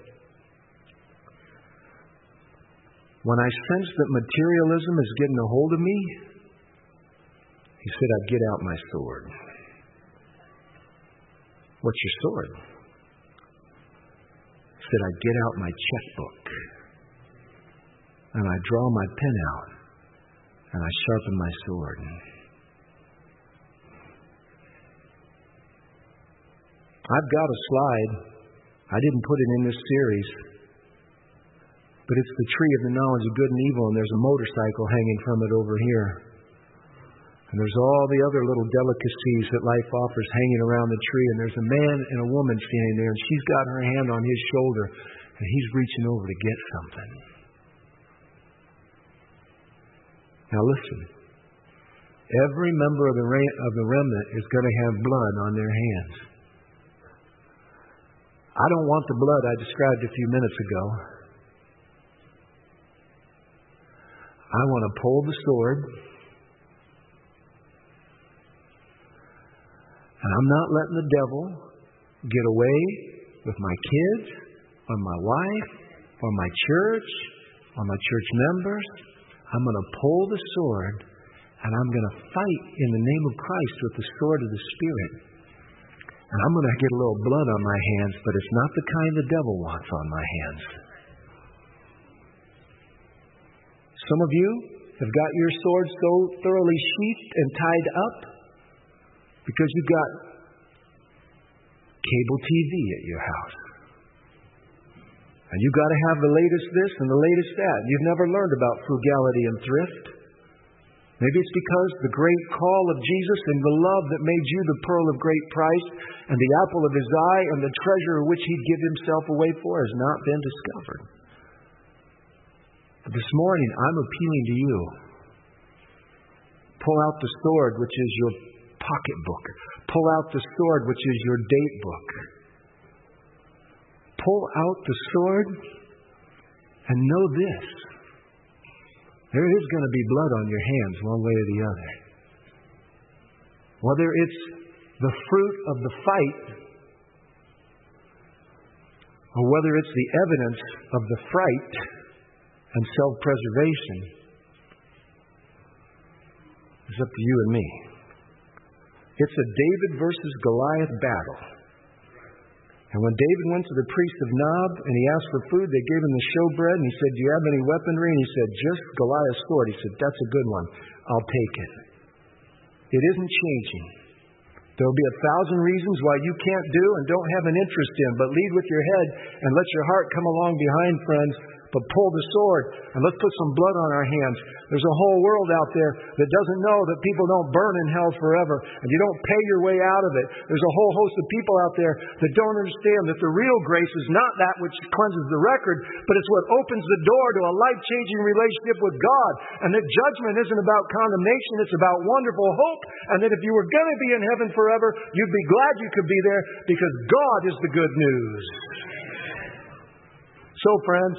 when I sense that materialism is getting a hold of me, he said, I'd get out my sword. What's your sword? He said, I'd get out my checkbook. And I draw my pen out, and I sharpen my sword. I've got a slide. I didn't put it in this series, but it's the tree of the knowledge of good and evil, and there's a motorcycle hanging from it over here. And there's all the other little delicacies that life offers hanging around the tree, and there's a man and a woman standing there, and she's got her hand on his shoulder, and he's reaching over to get something. Now listen, every member of the, re- of the remnant is going to have blood on their hands. I don't want the blood I described a few minutes ago. I want to pull the sword, and I'm not letting the devil get away with my kids, or my wife, or my church, or my church members. I'm going to pull the sword, and I'm going to fight in the name of Christ with the sword of the Spirit. And I'm going to get a little blood on my hands, but it's not the kind the devil wants on my hands. Some of you have got your sword so thoroughly sheathed and tied up because you've got cable T V at your house. And you've got to have the latest this and the latest that. You've never learned about frugality and thrift. Maybe it's because the great call of Jesus and the love that made you the pearl of great price and the apple of his eye and the treasure which he'd give himself away for has not been discovered. But this morning, I'm appealing to you. Pull out the sword, which is your pocketbook. Pull out the sword, which is your date book. Pull out the sword and know this. There is going to be blood on your hands one way or the other. Whether it's the fruit of the fight or whether it's the evidence of the fright and self-preservation, is up to you and me. It's a David versus Goliath battle. And when David went to the priest of Nob and he asked for food, they gave him the showbread, and he said, do you have any weaponry? And he said, just Goliath's sword. He said, that's a good one. I'll take it. It isn't changing. There will be a thousand reasons why you can't do and don't have an interest in, but lead with your head and let your heart come along behind, friends. But pull the sword and let's put some blood on our hands. There's a whole world out there that doesn't know that people don't burn in hell forever and you don't pay your way out of it. There's a whole host of people out there that don't understand that the real grace is not that which cleanses the record, but it's what opens the door to a life-changing relationship with God. And that judgment isn't about condemnation, it's about wonderful hope. And that if you were going to be in heaven forever, you'd be glad you could be there because God is the good news. So, friends,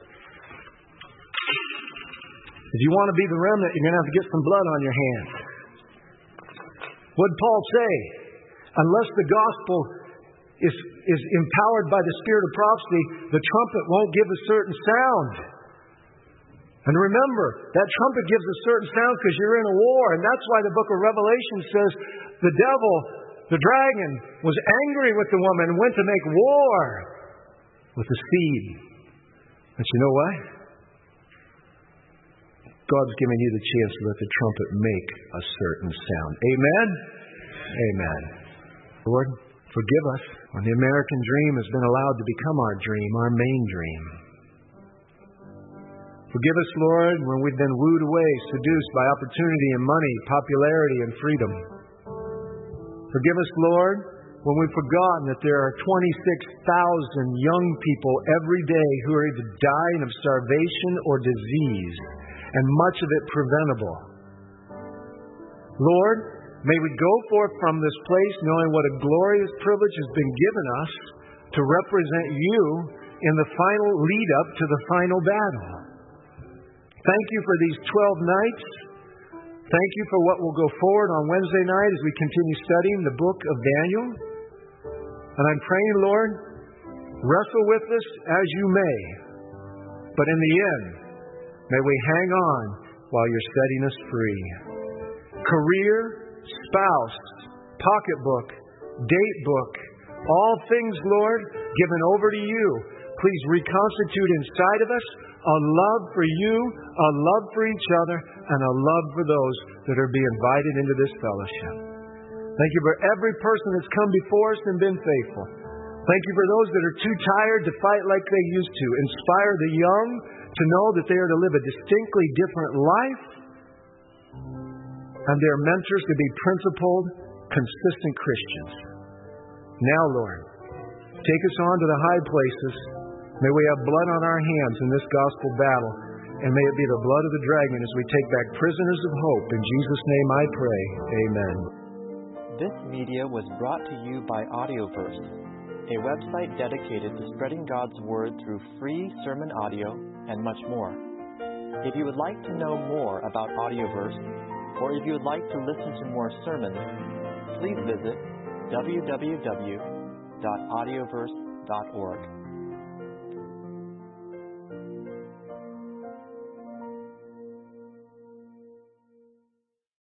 if you want to be the remnant, you're going to have to get some blood on your hands. What did Paul say? Unless the gospel is, is empowered by the spirit of prophecy, the trumpet won't give a certain sound. And remember, that trumpet gives a certain sound because you're in a war. And that's why the book of Revelation says the devil, the dragon, was angry with the woman and went to make war with the seed. But you know what? God's giving you the chance to let the trumpet make a certain sound. Amen? Amen. Lord, forgive us when the American dream has been allowed to become our dream, our main dream. Forgive us, Lord, when we've been wooed away, seduced by opportunity and money, popularity and freedom. Forgive us, Lord, when we've forgotten that there are twenty-six thousand young people every day who are either dying of starvation or disease, and much of it preventable. Lord, may we go forth from this place knowing what a glorious privilege has been given us to represent you in the final lead up to the final battle. Thank you for these twelve nights. Thank you for what will go forward on Wednesday night as we continue studying the book of Daniel. And I'm praying, Lord, wrestle with us as you may. But in the end, may we hang on while you're setting us free. Career, spouse, pocketbook, date book, all things, Lord, given over to you. Please reconstitute inside of us a love for you, a love for each other, and a love for those that are being invited into this fellowship. Thank you for every person that's come before us and been faithful. Thank you for those that are too tired to fight like they used to. Inspire the young to know that they are to live a distinctly different life, and their mentors to be principled, consistent Christians. Now, Lord, take us on to the high places. May we have blood on our hands in this gospel battle, and may it be the blood of the dragon as we take back prisoners of hope. In Jesus' name I pray. Amen. This media was brought to you by Audioverse, a website dedicated to spreading God's Word through free sermon audio and much more. If you would like to know more about Audioverse, or if you would like to listen to more sermons, please visit w w w dot audioverse dot org.